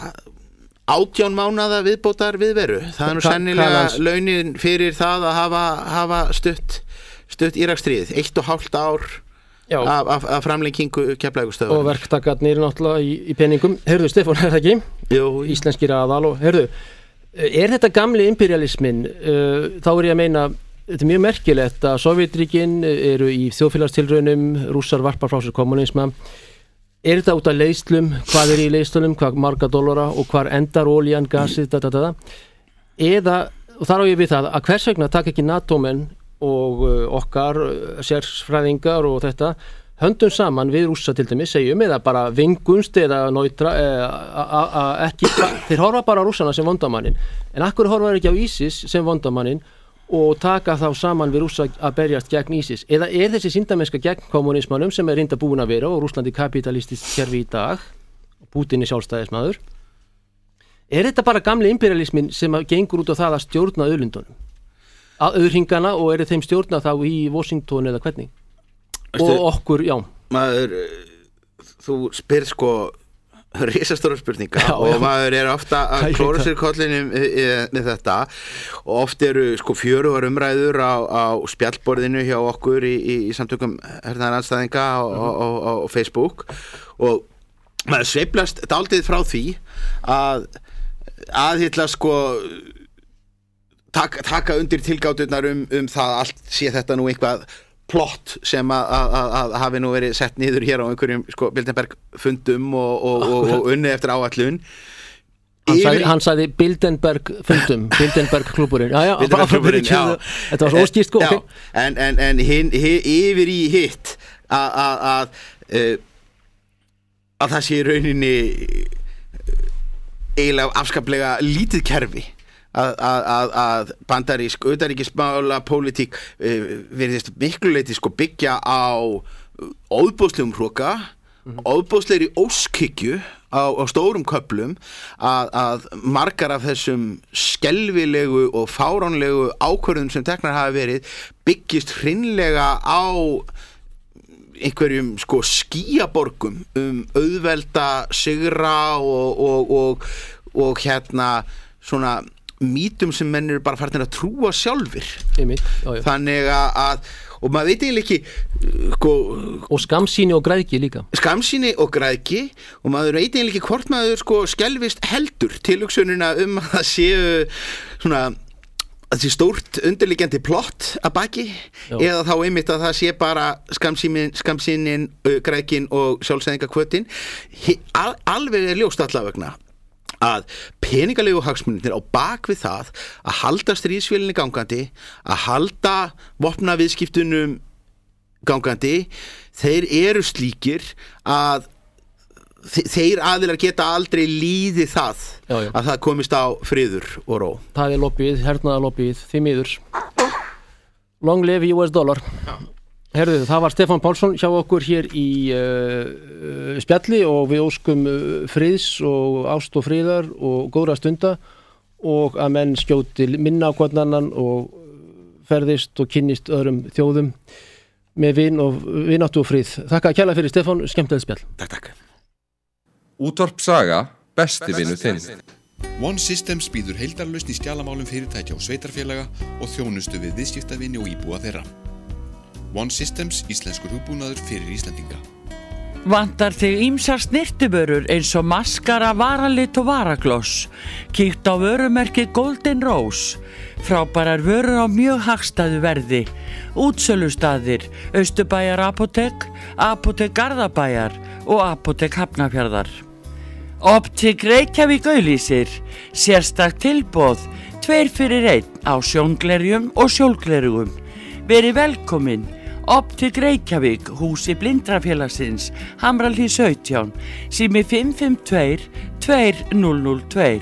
18 mánaða viðbótar viðveru. Það nú sennilega launin fyrir það að hafa stutt Íraksstríðið 1,5 ár af framlengingu Keflavíkurstöðvar. Og verktakarnir náttúrulega í peningum. Heyrðu Stefán, það ekki? Jú. Íslenskir aðal og heyrðu, þetta gamli imperialismin, þá ég að meina þetta er mjög merkilegt að Sovétríkin eru í þjóðfélagstilraunum, Rússar varpa frá sér kommunisma. Er þetta út af leiðslum, hvað í leiðslunum, hvað marga dollara og hvar endar olían, gasið, eða, og þar á ég við það, að hvers vegna taka ekki NATO-menn og okkar sérfræðingar og þetta, höndum saman við Rússa til dæmis, segjum, eða bara vingunst eða neutra, ekki, þeir horfa bara á Rússana sem vondamannin, en akkur horfa ekki á ISIS sem vondamannin og taka þá saman við Rússa að berjast gegn ISIS, eða þessi sýndamennska gegn kommunismanum sem reynda búin að vera og Rússlandi kapitalistist kerfi í dag og Pútín sjálfstæðismadur, þetta bara gamli imperialismin sem gengur út á það að stjórna auðlindunum, auðhringana og þeim stjórna þá í Washington eða hvernig? og okkur, já. Maður, þú spyr sko risastóra spurninga og maður ofta að klóra sér kollinum með þetta og oft eru sko fjörugar umræður á spjallborðinu hjá okkur í samtökum hernaðaranstæðinga á Facebook og maður sveiflast dálítið frá því að hitla sko taka undir tilgáturnar það allt sé þetta nú eitthvað plott sem að hafi nú verið sett niður hér á einhverjum sko Bilderberg fundum og unnið eftir áætlun. Hann sagði Bilderberg fundum, Bilderberg klúburinn. Bilderberg klúburinn, já. Þetta var svo óskýrt sko. Já, en yfir í hitt að það sé í rauninni eiginlega afskaplega lítið kerfi að bandarísk utanríkismála pólitík virðist miklu leyti sko byggja á óðbóðslegum hroka, óðbóðslegri óskhyggju á stórum köflum að margar af þessum skelfilegu og fáránlegu ákvörðunum sem teknar hafa verið byggist hreinlega á einhverjum sko skýjaborgum auðvelda sigra og hérna svona mýtum sem menn eru bara farnir að trúa sjálfir. Þannig að og maður veit eiginlega ekki sko, og skammsýni og græðgi líka og maður veit eiginlega ekki hvort maður sko skelfist heldur tilhugsunina að það séu svona að það sé stórt undirliggjandi plott að baki eða þá einmitt að það sé bara skammsýnin, græðgin og sjálfsæðingakvötin alveg ljóst allavegna að peningalegu hagsmunirnir á bak við það að halda stríðsvélinni gangandi, að halda vopnaviðskiptunum gangandi, þeir eru slíkir að þeir aðilar geta aldrei líðið það að það komist á friður og ró. Það lobbyið, hernaðarlobbyið, því miður. Long live US dollar. Herðu, það var Stefán Pálsson hjá okkur hér í spjalli og við óskum friðs og ást og friðar og góðra stunda og að menn skjóti minna á hvern annan og ferðist og kynnist öðrum þjóðum með vináttu og frið. Þakka kærlega fyrir Stefán, skemmtilegt spjall. Takk. Útvarp Saga, besti vinur þinn. One Systems býður heildarlausn í skjalamálum fyrirtækja og sveitarfélaga og þjónustu við viðskiptavini og íbúa þeirra. One Systems, íslenskur hugbúnaður fyrir Íslendinga. Vantar þig ýmsar snyrtibörur eins og maskara, varalit og varagloss. Kíkt á vörumerkið Golden Rose. Frábærar vörur á mjög hagstæðu verði. Útsölustaðir, Austurbæjar Apótek, Apótek Garðabæjar og Apótek Hafnarfjarðar. Optik Reykjavík auglýsir. Sérstakt tilboð, 2 fyrir 1 á sjónglerjum og sjólglerjum. Verið velkomin. Optik Reykjavík, húsi Blindrafélagsins, Hamrahlíð 17, sími 552-2002,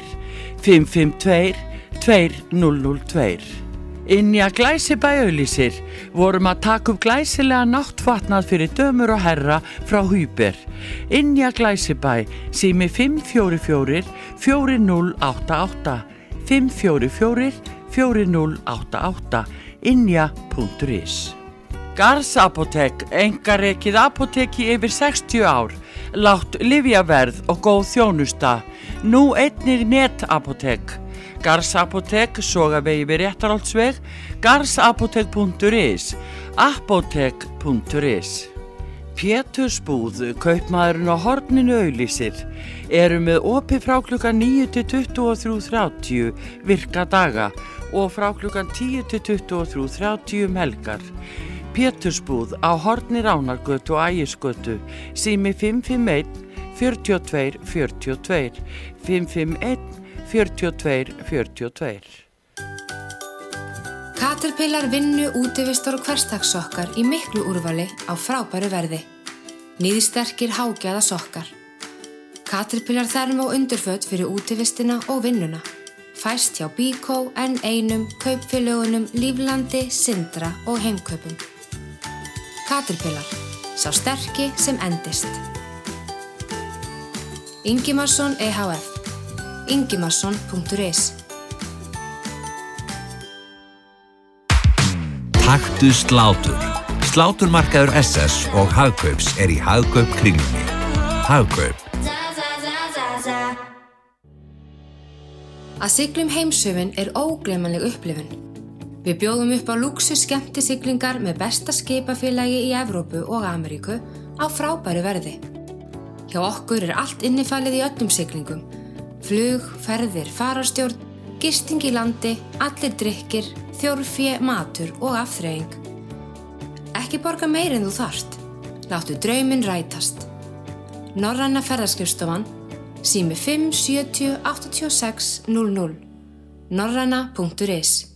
552-2002. Ynja Glæsibæ auglýsir, vorum að taka upp glæsilega náttfatnað fyrir dömur og herra frá Húber. Ynja Glæsibæ, sími 544-4088, 544-4088, ynja.is. Garðs Apótek, einkarekið apóteki yfir 60 ár, lágt lyfjaverð og góð þjónusta, nú einnig netapótek. Garðs Apótek, Sogavegi við Réttarholtsveg, garðsapótek.is, apótek.is. Pétursbúð, kaupmaðurinn á horninu auglýsir, eru með opið frá klukkan 9 til 23:30 virka daga og frá klukkan 10 til 23:30 helgar. Pétursbúð á horni Ránargötu og Ægisgötu, sími 551-4242, 551-4242. Caterpillar vinnu útivistar og hversdagssokkar í miklu úrvali á frábæru verði. Níðsterkir hágæða sokkar. Caterpillar þerm og undurföt fyrir útivistina og vinnuna. Fæst hjá Bíkó, N1, kaupfélögunum, Líflandi, Sindra og Heimkaupum. Caterpillar, sá sterki sem endist. Ingimarsson EHF, ingimarsson.is. Taktu slátur. Sláturmarkaður SS og Hagkaups í Hagkaup Kringlunni. Hagkaup. Að sigla heimshöfin ógleymanleg upplifun. Við bjóðum upp á lúxus skemmtisiglingar með besta skipafélagi í Evrópu og Ameríku á frábæru verði. Hjá okkur allt innifalið í öllum siglingum. Flug, ferðir, fararstjórn, gisting í landi, allir drykkir, þjórfé, matur og afþreying. Ekki borga meira en þú þarft. Láttu drauminn rætast. Norræna ferðaskrifstofan, sími 5 70 86 00. norræna.is